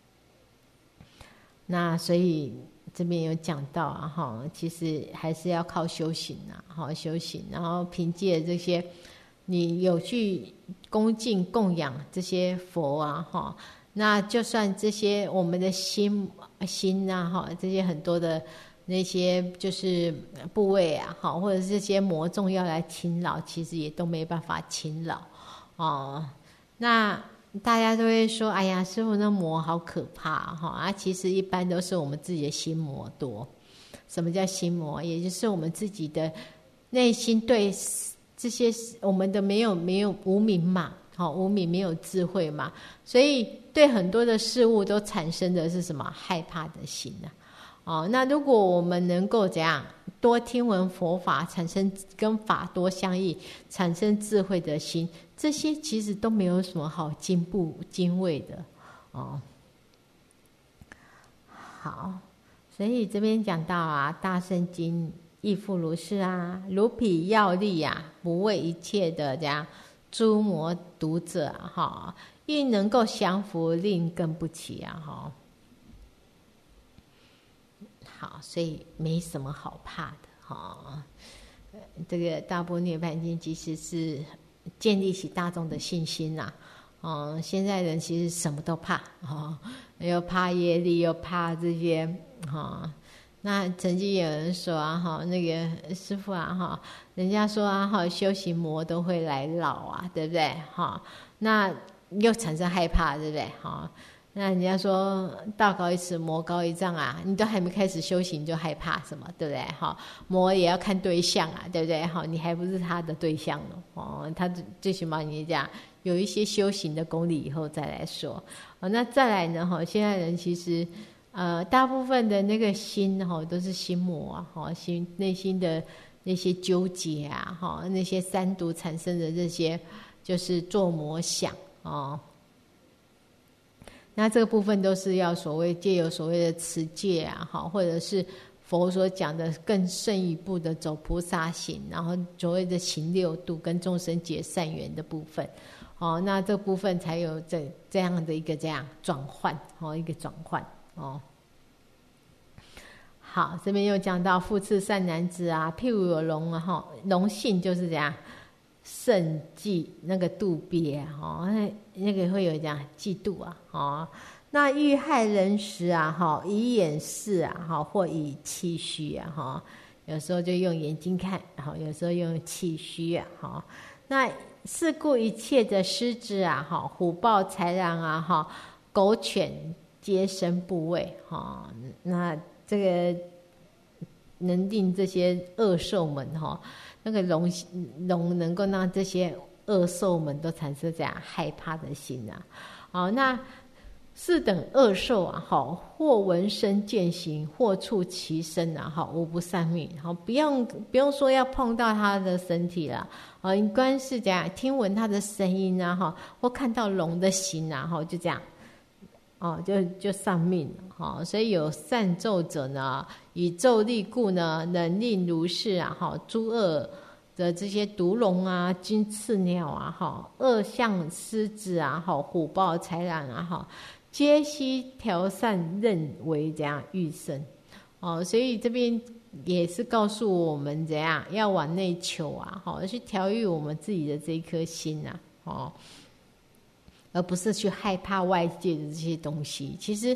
那所以这边有讲到啊，其实还是要靠修行啊，修行，然后凭借这些，你有去恭敬供养这些佛啊，那就算这些我们的心啊，这些很多的那些就是部位啊，或者是这些魔众要来侵扰，其实也都没办法侵扰那大家都会说，哎呀，师父那魔好可怕其实一般都是我们自己的心魔多。什么叫心魔？也就是我们自己的内心对这些我们的没有无明嘛，无明没有智慧嘛，所以对很多的事物都产生的是什么害怕的心那如果我们能够怎样多听闻佛法，产生跟法多相应，产生智慧的心，这些其实都没有什么好敬畏的好，所以这边讲到大圣经亦复如是如彼药力不为一切的这样诸魔毒者亦能够降伏，令根不起好，所以没什么好怕的这个大般涅槃经其实是建立起大众的信心现在人其实什么都怕又怕业力，又怕这些那曾经有人说那个师父人家说修行魔都会来扰对不对那又产生害怕，对不对那人家说道高一尺，魔高一丈你都还没开始修行就害怕什么，对不对魔也要看对象对不对你还不是他的对象了他最起码你讲有一些修行的功力以后再来说那再来呢现在人其实大部分的那个心都是心魔心内心的那些纠结那些三毒产生的这些就是做魔想那这个部分都是要借由所谓的持戒或者是佛所讲的更胜一步的走菩萨行，然后所谓的行六度跟众生结善缘的部分那这部分才有这样的一个这样转换一个转换好，这边又讲到复次善男子譬如有龙龙性就是这样胜嫉那个妒别那个会有这样嫉妒那欲害人时以眼视或以气虚有时候就用眼睛看有时候用气虚那是故一切的狮子虎豹豺狼狗犬皆生怖畏那这个能令这些恶兽们那个龙能够让这些恶兽们都产生这样害怕的心那是等恶兽或闻声见形，或触其身无不善命不用说要碰到他的身体了你光是这样听闻他的声音或看到龙的形就这样就丧命所以有善咒者呢，以咒力故呢，能令如是诸恶的这些毒龙金翅鸟恶象狮子虎豹豺狼皆悉调善，认为怎样欲生所以这边也是告诉我们怎样要往内求去调育我们自己的这一颗心而不是去害怕外界的这些东西。其实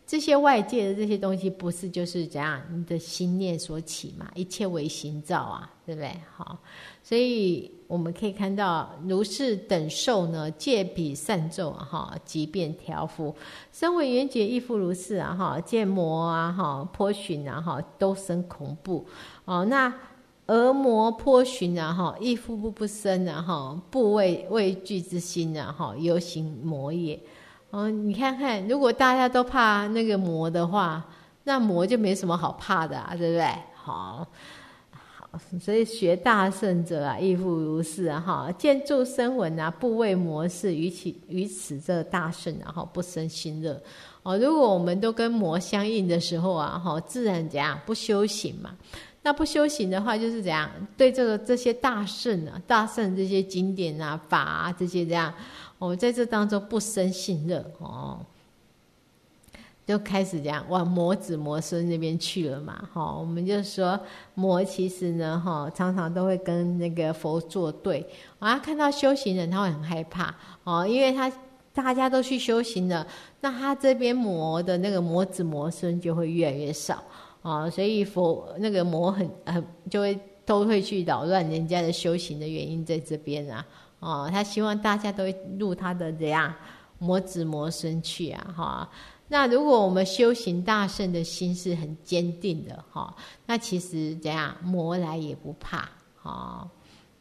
这些外界的这些东西，不是就是怎样你的心念所起嘛？一切为心造啊，对不对？好，所以我们可以看到，如是等受呢，戒彼善咒啊，哈，即便调伏，声闻缘觉亦复如是啊，哈，见魔啊，哈，波旬啊，哈，都生恐怖哦。那而魔波旬啊，哈，亦复不生啊，哈，不畏惧之心啊，哈，犹行魔也。哦，你看看，如果大家都怕那个魔的话，那魔就没什么好怕的啊，对不对？好，所以学大圣者啊，亦复如是啊，哈，见诸声闻啊，不畏魔事，于此这大圣啊，哈，不生心乐。哦，如果我们都跟魔相应的时候啊，哈，自然怎样不修行嘛？那不修行的话，就是怎样对这些大圣啊、大圣这些经典啊、法啊这些这样，我们在这当中不生信乐哦，就开始这样往魔子魔孙那边去了嘛。哈，我们就说魔其实呢，哈，常常都会跟那个佛作对。啊，看到修行人他会很害怕哦，因为大家都去修行了，那他这边魔的那个魔子魔孙就会越来越少。哦，所以那个魔就会都会去扰乱人家的修行的原因在这边啊。哦，他希望大家都会入他的怎样魔子魔孙去啊。哈，那如果我们修行大圣的心是很坚定的哈，那其实怎样魔来也不怕。哈，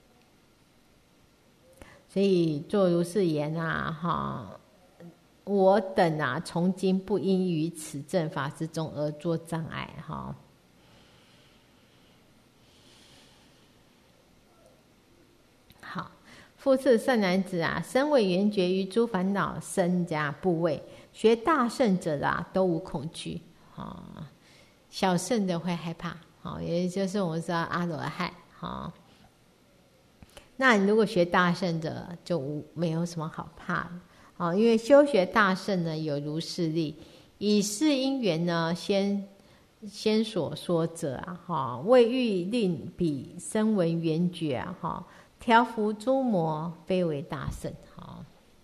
所以作如是言啊，哈。我等啊，从今不因于此正法之中而作障碍。哈，好，复次善男子啊，身为缘觉于诸烦恼生加怖畏，学大圣者啊，都无恐惧。啊，小圣的会害怕。好，也就是我们说阿罗汉。好，那你如果学大圣者，就没有什么好怕的。哦，因为修学大圣呢，有如是力，以是因缘呢，先所说者啊，哈，为欲令彼声闻缘觉啊，哈，调伏诸魔，非为大圣。哈，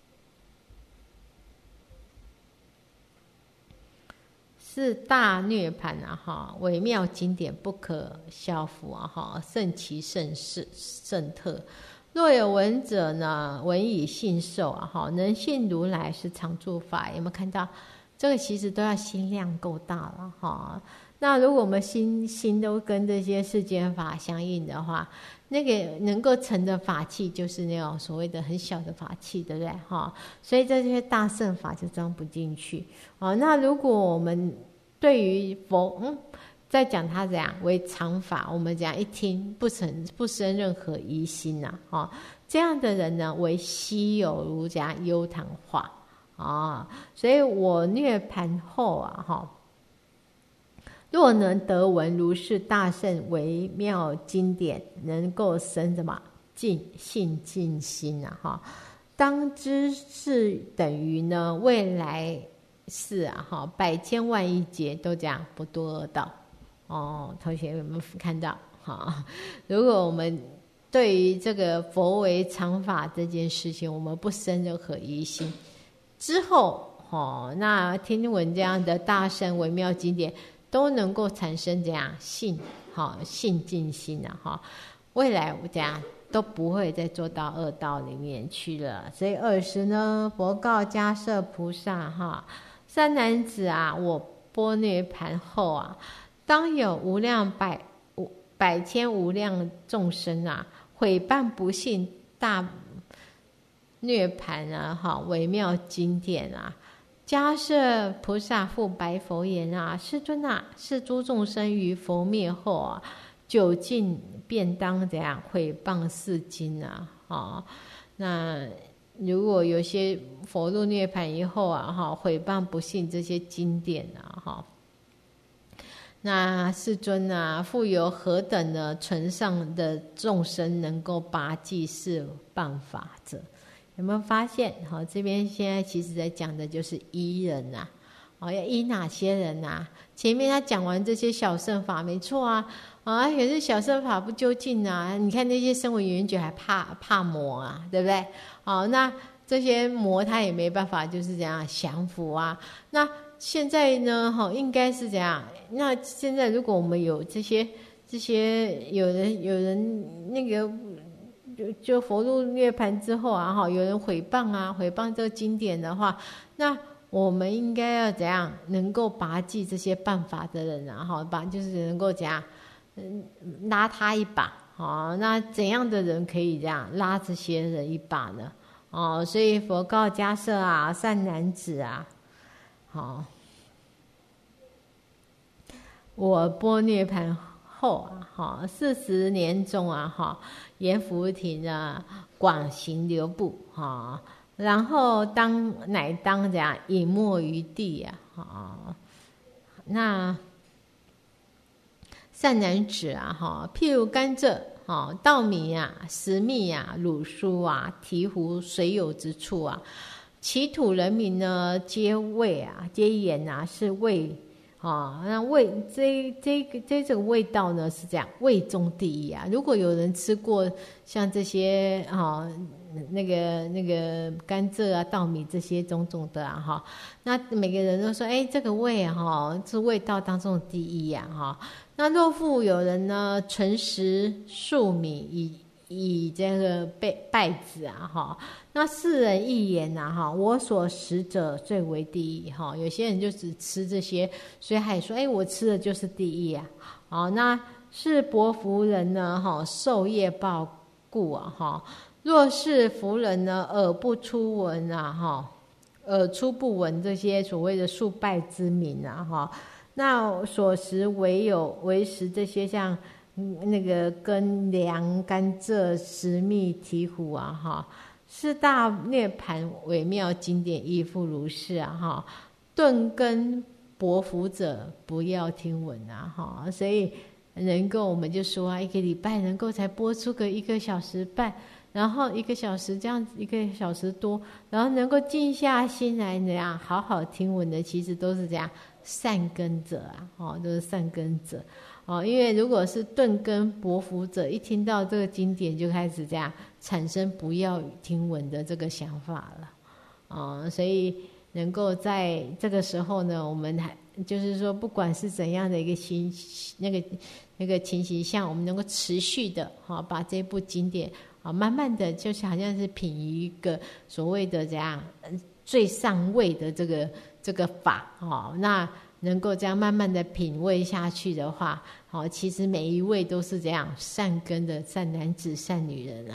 是大涅盘啊，哈，微妙经典不可消伏啊，哈，甚其甚是甚特。若有闻者呢，闻以信受啊，哈，能信如来是常住法。有没有看到？这个其实都要心量够大了哈。那如果我们心都跟这些世间法相应的话，那个能够成的法器就是那种所谓的很小的法器，对不对哈？所以这些大圣法就装不进去啊。那如果我们对于佛，再讲他怎样为常法，我们这样一听不生任何疑心呐，哦，这样的人呢为稀有如这样幽昙化啊。所以我涅盘后啊，哈，若能得闻如是大圣微妙经典，能够生什么信尽心啊，哈，当知是等于呢未来世啊，哈，百千万亿劫都这样不堕恶道。哦，同学有没有看到？哈，如果我们对于这个佛为常法这件事情，我们不生任何疑心，之后，那听闻这样的大圣微妙经典，都能够产生这样信尽心啊，哈，未来这样都不会再做到恶道里面去了。所以20呢，佛告迦叶菩萨哈，善男子啊，我般涅盘后啊，当有无量百千无量众生啊，毁谤不信大涅盘啊，哈，微妙经典啊。迦叶菩萨复白佛言啊，世尊啊，是诸众生于佛灭后啊，究竟便当怎样毁谤是经啊？哈，那如果有些佛入涅盘以后啊，哈，毁谤不信这些经典啊，哈。那世尊啊，复有何等的纯上的众生能够拔济是谤法者？有没有发现？好，这边现在其实在讲的就是依人呐，要依哪些人呐？前面他讲完这些小乘法，没错啊，可是小乘法不究竟啊。你看那些声闻缘觉还怕魔啊，对不对？那这些魔他也没办法就是这样降服啊。那现在呢，应该是这样。那现在如果我们有这些有人那个就佛入涅盘之后啊，有人毁谤这个经典的话，那我们应该要怎样能够拔济这些办法的人啊？就是能够怎样拉他一把。那怎样的人可以这样拉这些人一把呢？所以佛告迦叶啊，善男子啊，我般涅盘后啊，40年中啊，阎浮提啊，广行流布然后乃当怎样隐没于地那善男子啊，譬如甘蔗稻米石蜜乳酥醍醐随有之处其土人民呢，皆味皆言是味那味这个味道呢是这样，味中第一如果有人吃过像这些那个甘蔗稻米这些种种的那每个人都说这个味是味道当中的第一那若复有人呢，纯食粟米以这个稗子那世人亦言我所食者最为第一有些人就只吃这些，所以还说我吃的就是第一那是薄福人呢受业报故若是福人呢耳不出闻耳出不闻这些所谓的数拜之名那所食唯食这些像那个根粮甘蔗石蜜醍醐是大涅盘微妙经典亦复如是顿根薄福者不要听闻所以能够我们就说一个礼拜能够才播出个1个小时半，然后1个小时这样子1个小时多，然后能够静下心来那样好好听闻的，其实都是这样善根者都是善根者因为如果是顿根薄福者，一听到这个经典就开始这样产生不要听闻的这个想法了所以能够在这个时候呢，我们还就是说不管是怎样的一个那个情形下，我们能够持续的把这部经典慢慢的就是好像是品一个所谓的这样最上位的这个法那能够这样慢慢的品味下去的话其实每一位都是这样善根的善男子善女人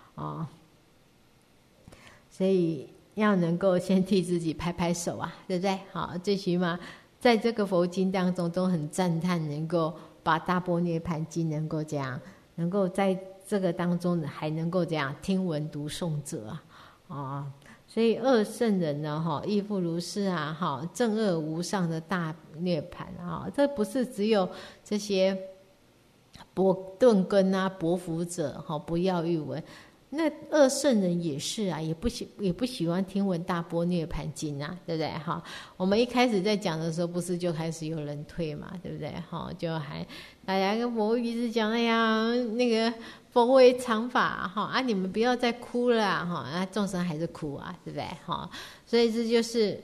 所以要能够先替自己拍拍手对不对最起码在这个佛经当中都很赞叹能够把大般涅盘经能够这样能够在这个当中还能够这样听闻读诵者所以二圣人呢亦复如是正恶无上的大涅盘这不是只有这些顿根薄福者不要欲闻，那二圣人也是也不喜欢听闻大般涅盘经对不对我们一开始在讲的时候不是就开始有人退嘛，对不对就还大家跟佛一直讲那个佛为常法你们不要再哭了那众生还是哭对不对所以这就是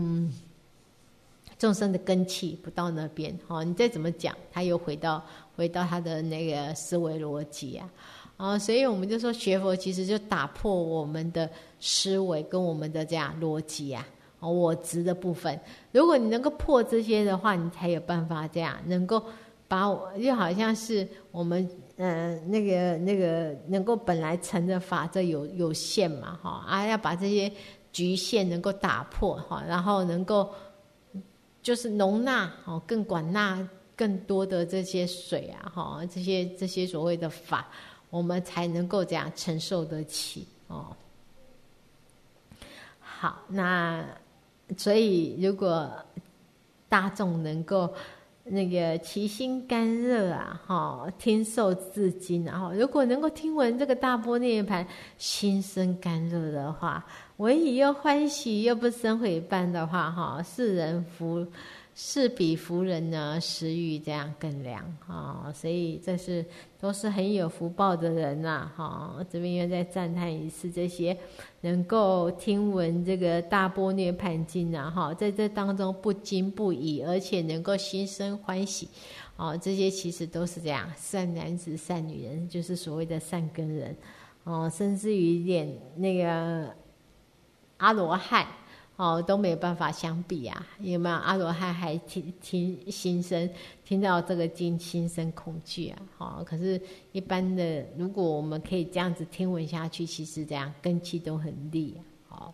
众生的根器不到那边你再怎么讲他又回到他的那个思维逻辑所以我们就说学佛其实就打破我们的思维跟我们的这样逻辑我执的部分，如果你能够破这些的话，你才有办法这样能够把就好像是我们那个能够本来成的法则有限嘛要把这些局限能够打破然后能够就是容纳更管纳更多的这些水这些所谓的法，我们才能够这样承受得起好，那所以如果大众能够那个其心甘热听受自经如果能够听闻这个大般涅盘心生甘热的话， 唯以又欢喜又不生悔伴的话，哈，是比福人呢食欲这样更良啊，所以这是都是很有福报的人呐，哈。这边又再赞叹一次这些能够听闻这个大般涅盘经啊，哈，在这当中不惊不疑，而且能够心生欢喜，哦，这些其实都是这样善男子善女人，就是所谓的善根人，哦，甚至于连那个阿罗汉。哦，都没有办法相比啊！有没有阿罗汉还听到这个经心生恐惧啊？哦，可是一般的，如果我们可以这样子听闻下去，其实这样根基都很利啊！哦，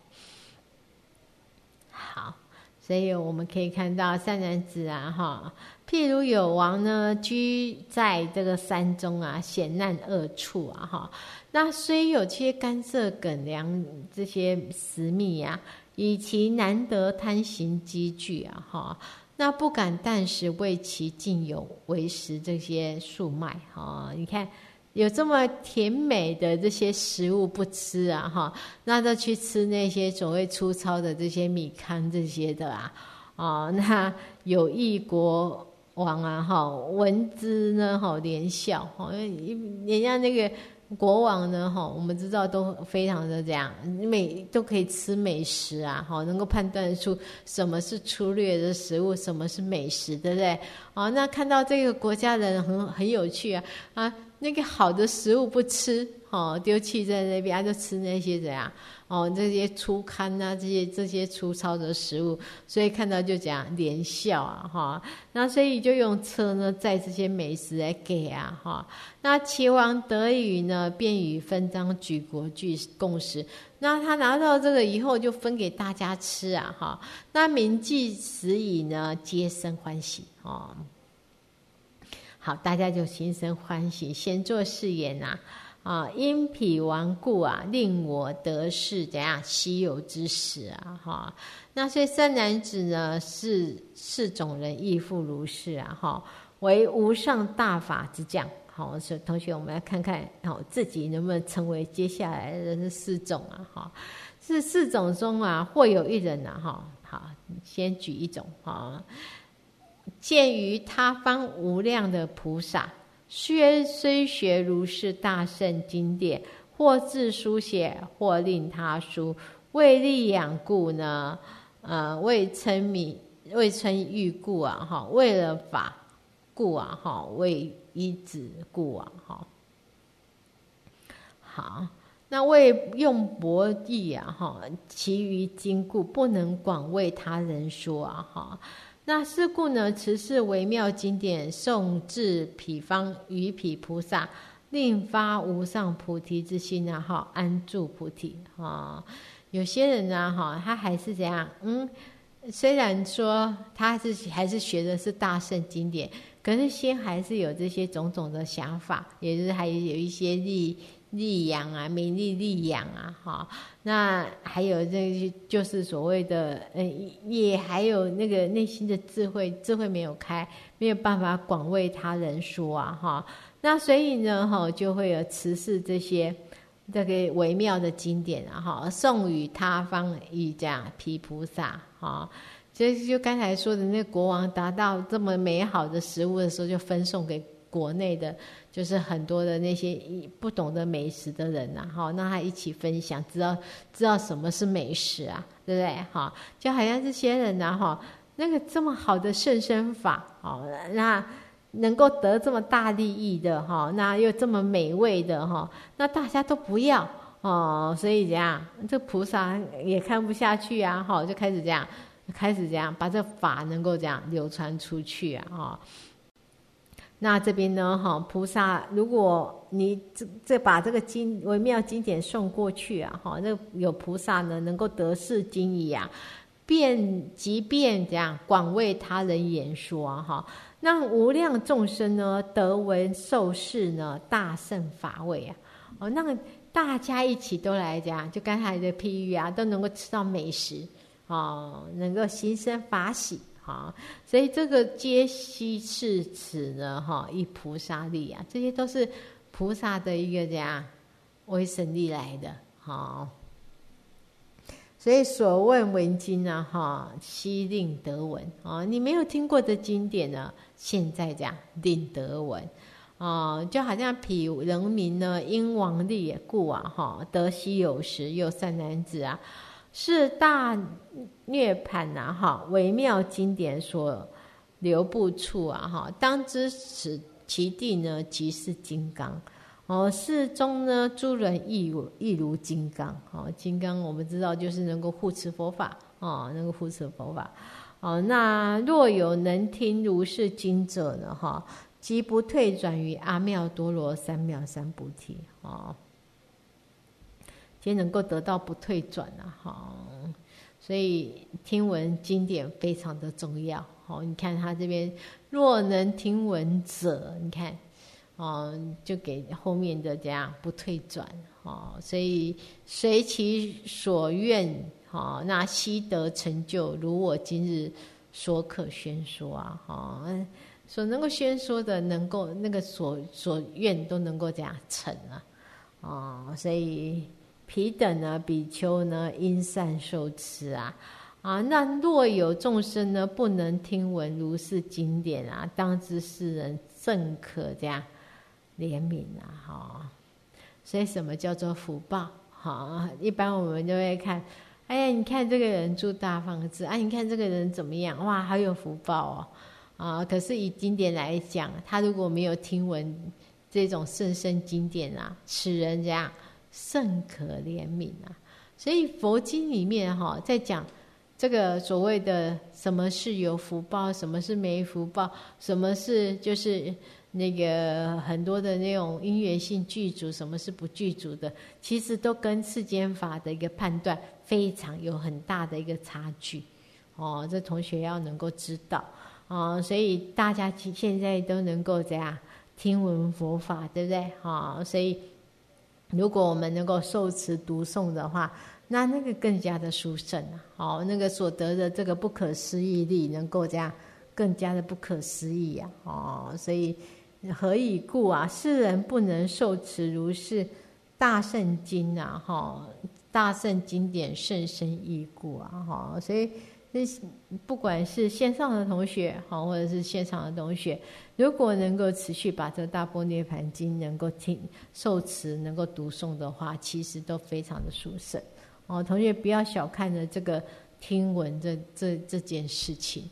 好，所以我们可以看到善男子啊，哈，譬如有王呢，居在这个山中啊，险难恶处啊，哈，那虽有些甘蔗梗粮这些食蜜啊。以其难得贪行积聚啊，哈，那不敢啖食为其尽有为食这些粟麦啊，你看有这么甜美的这些食物不吃啊，哈，那就去吃那些所谓粗糙的这些米糠这些的啊，哦，那有异国王啊，哈，闻之呢，哈，怜笑，哈，人家那个。国王呢，哈，我们知道都非常的这样，都可以吃美食啊，哈，能够判断出什么是粗略的食物，什么是美食，对不对？哦，那看到这个国家的人很有趣啊，啊，那个好的食物不吃，哦，丢弃在那边，就吃那些怎样？哦，这些粗糠啊，这些粗糙的食物，所以看到就讲怜笑啊，哈，那所以就用车呢载这些美食来给啊，哈，那齐王得语呢，便与分赃举国具共食。那他拿到这个以后，就分给大家吃啊，哈，那民既食已呢，皆生欢喜哦。好，大家就心生欢喜，先作誓言啊。啊，因彼王故啊，令我得是怎样稀有之食啊！哈，那所以善男子呢，是种人亦复如是啊！哈，为无上大法之将。好，所以同学，我们来看看，好，自己能不能成为接下来的这四种啊？哈，这四种中啊，或有一人啊，哈，好，先举一种啊，见于他方无量的菩萨。虽学如是大圣经典，或自书写，或令他书，为利养故呢，为称誉故啊，哈，为了法故啊，哈，为依止故啊，哈。好，那为用博义啊，哈，其余经故不能广为他人说啊，哈。那是故呢，持是微妙经典，诵至彼方于彼菩萨，令发无上菩提之心啊，哈，安住菩提啊。有些人呢，哈，他还是这样，虽然说他还是学的是大圣经典，可是心还是有这些种种的想法，也就是还有一些利养啊，名利利养啊，哈，那还有这就是所谓的，也还有那个内心的智慧没有开，没有办法广为他人说啊，哈，那所以呢，哈，就会有持是这些这个微妙的经典啊，哈，送与他方以这样毗菩萨，哈，就刚才说的那国王达到这么美好的食物的时候，就分送给国内的。就是很多的那些不懂得美食的人呐，哈，那他一起分享，知道什么是美食啊，对不对？哈，就好像这些人呐，哈，那个这么好的甚深法，哈，那能够得这么大利益的，哈，那又这么美味的，哈，那大家都不要哦，所以这样，这菩萨也看不下去啊，哈，就开始这样把这法能够这样流传出去啊，哈。那这边呢，哈，菩萨，如果你把这个微妙经典送过去啊，哈，那有菩萨呢，能够得是经义啊，即便这样广为他人言说啊，哈，让无量众生呢得闻受持呢大圣法味啊，哦，让大家一起都来讲，就刚才的譬喻啊，都能够吃到美食，哦，能够心生法喜。啊，所以这个皆悉是此呢，哈，一菩萨力啊，这些都是菩萨的一个这样威神力来的，好。 所以所问闻经啊，悉令得闻啊。你没有听过的经典呢，现在这样令得闻啊，就好像彼人民呢，因王力故得稀有时，又善男子啊，是大涅盘微妙经典所流布处当知其地呢，即是金刚。世中呢，诸人亦如金刚。金刚我们知道就是能够护持佛法能够护持佛法。那若有能听如是经者呢，即不退转于阿耨多罗三藐三菩提。皆能够得到不退转所以听闻经典非常的重要。你看他这边若能听闻者，你看就给后面的这样不退转所以随其所愿那悉得成就，如我今日所可宣说所能够宣说的，能够那个所愿都能够这样成所以彼等呢，比丘呢，因善受持那若有众生呢，不能听闻如是经典当知世人正可这样怜悯所以什么叫做福报一般我们就会看，哎呀，你看这个人住大房子你看这个人怎么样，哇，好有福报可是以经典来讲，他如果没有听闻这种甚深经典此人这样甚可怜悯所以佛经里面在讲这个所谓的什么是有福报，什么是没福报，什么是就是那个很多的那种因缘性具足，什么是不具足的，其实都跟世间法的一个判断非常有很大的一个差距这同学要能够知道所以大家现在都能够这样听闻佛法，对不对所以如果我们能够受持读诵的话，那个更加的殊胜那个所得的这个不可思议力，能够这样更加的不可思议所以何以故世人不能受持如是大圣经大圣经典甚深义故所以不管是线上的同学或者是现场的同学，如果能够持续把这个大般涅盘经能够受持，能够读诵的话，其实都非常的殊胜同学不要小看了这个听闻这件事情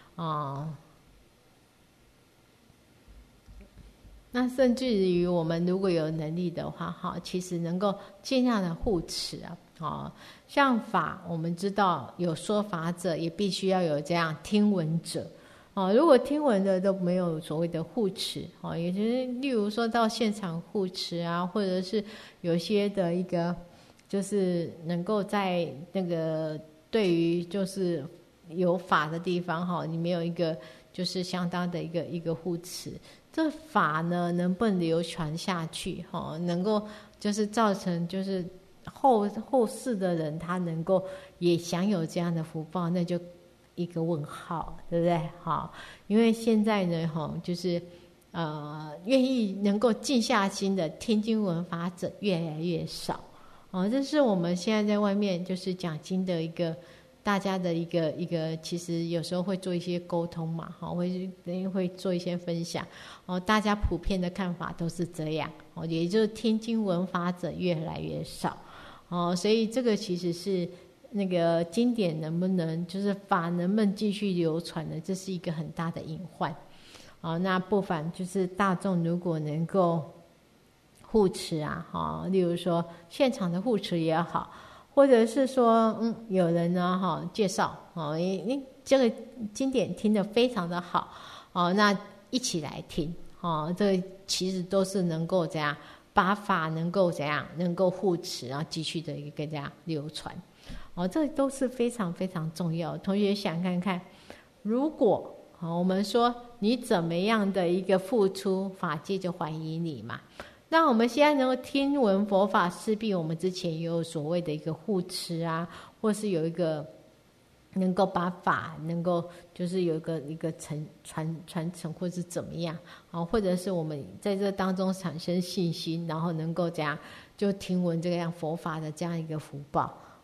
那甚至于我们如果有能力的话其实能够尽量的护持像法我们知道有说法者，也必须要有这样听闻者如果听闻的都没有所谓的护持也就是例如说到现场护持或者是有些的一个就是能够在那个对于就是有法的地方你没有一个就是相当的一个护持，这法呢能不能流传下去能够就是造成就是后世的人他能够也享有这样的福报，那就一个问号，对不对因为现在呢就是愿意能够静下心的听经闻法者越来越少这是我们现在在外面就是讲经的一个大家的一个其实有时候会做一些沟通嘛会做一些分享大家普遍的看法都是这样也就是听经闻法者越来越少所以这个其实是那个经典能不能就是法能不能继续流传呢，这是一个很大的隐患那不妨就是大众如果能够护持例如说现场的护持也好，或者是说有人呢介绍这个经典听得非常的好那一起来听这个其实都是能够这样把法能够怎样能够护持，然后继续的一个这样流传这都是非常非常重要。同学想看看，如果我们说你怎么样的一个付出，法界就还以你嘛。那我们现在能够听闻佛法，势必我们之前也有所谓的一个护持或是有一个能够把法能够就是有一个传承，或是怎么样或者是我们在这当中产生信心，然后能够这样就听闻这样佛法的这样一个福报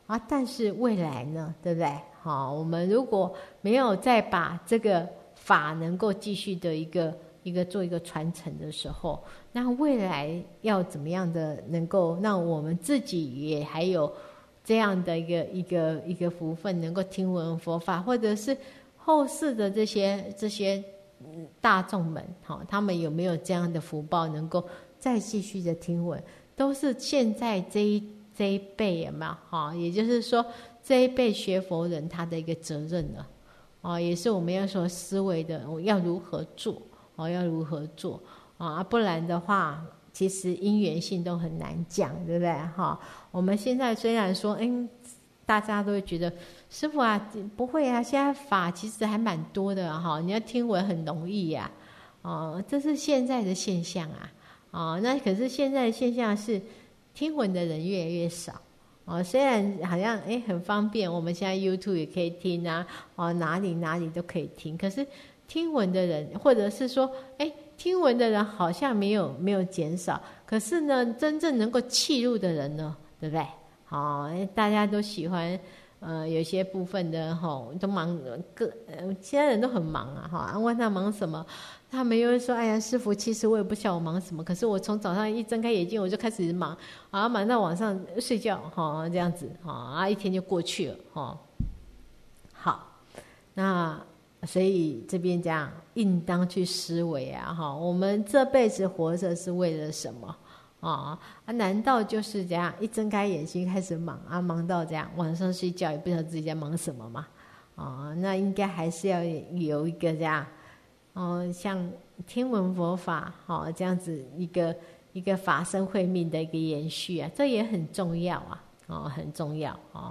啊，但是未来呢，对不对？好，我们如果没有再把这个法能够继续的一个做一个传承的时候，那未来要怎么样的能够让我们自己也还有这样的一个福分，能够听闻佛法，或者是后世的这些大众们，好，他们有没有这样的福报，能够再继续的听闻，都是现在这一辈有没有？哈，也就是说这一辈学佛人他的一个责任了，哦，也是我们要所思维的，要如何做，哦，要如何做啊？不然的话，其实因缘性都很难讲，对不对？哈，我们现在虽然说，大家都会觉得师父啊，不会啊，现在法其实还蛮多的哈，你要听闻很容易呀，哦，这是现在的现象啊，哦，那可是现在的现象是听闻的人越来越少。哦，虽然好像很方便，我们现在 YouTube 也可以听啊，哦，哪里都可以听，可是听闻的人，或者是说，听闻的人好像没有减少，可是呢，真正能够契入的人呢，对不对？哦，大家都喜欢，有些部分的都忙现在人都很忙啊，哈，问他忙什么，他们又会说，哎呀，师父，其实我也不晓得我忙什么，可是我从早上一睁开眼睛，我就开始忙，啊，忙到晚上睡觉，这样子，啊，一天就过去了，好，那所以这边讲，应当去思维啊，我们这辈子活着是为了什么？难道就是这样一睁开眼睛开始忙啊，忙到这样晚上睡觉也不知道自己在忙什么吗？那应该还是要有一个这样，像听闻佛法，这样子一个法身慧命的一个延续啊，这也很重要啊，很重要啊。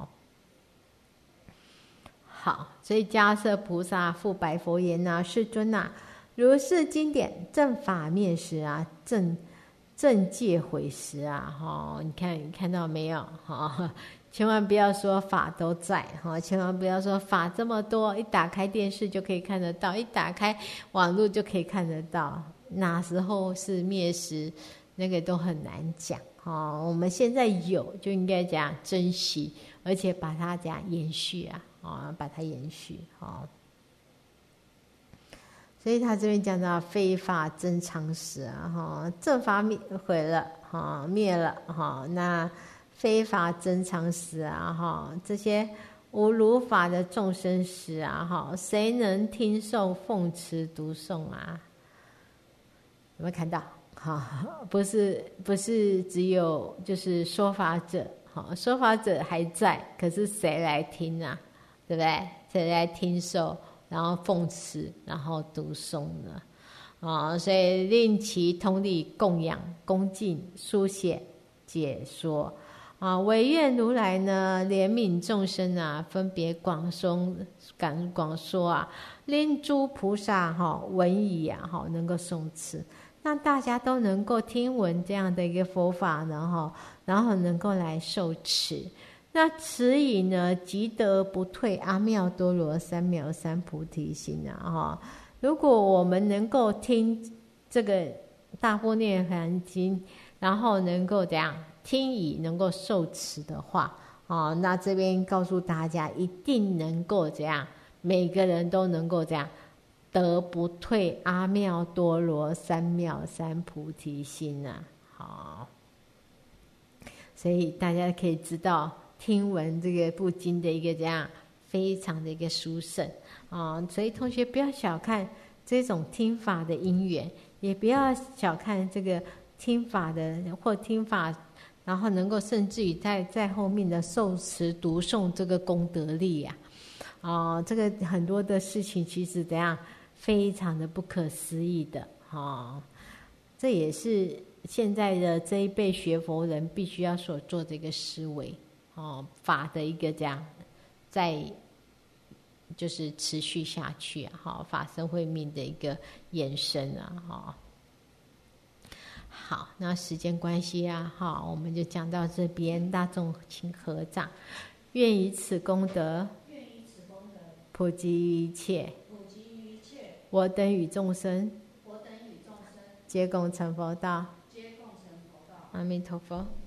好，所以迦叶菩萨复白佛言啊，世尊啊，如是经典正法灭时啊，正戒毁时啊，你看到没有？千万不要说法都在，千万不要说法这么多，一打开电视就可以看得到，一打开网络就可以看得到，哪时候是灭时，那个都很难讲。我们现在有就应该讲珍惜，而且把它讲延续把它延续。所以他这边讲到非法真常识正法毁了灭了那非法真常识这些无如法的众生识谁能听受奉持读诵有没有看到？不是只有就是说法者，说法者还在，可是谁来听啊？对不对？谁来听受？然后奉持，然后读诵呢，所以令其通力供养、恭敬、书写、解说唯愿如来呢，怜悯众生分别广说令诸菩萨闻已能够诵持，让大家都能够听闻这样的一个佛法呢，然后能够来受持。那此以呢，即得不退阿耨多罗三藐三菩提心如果我们能够听这个大般涅槃经，然后能够这样听已能够受持的话那这边告诉大家，一定能够这样，每个人都能够这样得不退阿耨多罗三藐三菩提心好，所以大家可以知道。听闻这个部经的一个这样非常的一个殊胜所以同学不要小看这种听法的因缘，也不要小看这个听法的或听法，然后能够甚至于在后面的受持读诵这个功德力这个很多的事情其实怎样非常的不可思议的这也是现在的这一辈学佛人必须要所做的一个思维。法的一个这样，在就是持续下去法身慧命的一个延伸好，那时间关系我们就讲到这边，大众请合掌，愿以此功德，普及于一切，我等与众生，皆共成佛道。阿弥陀佛。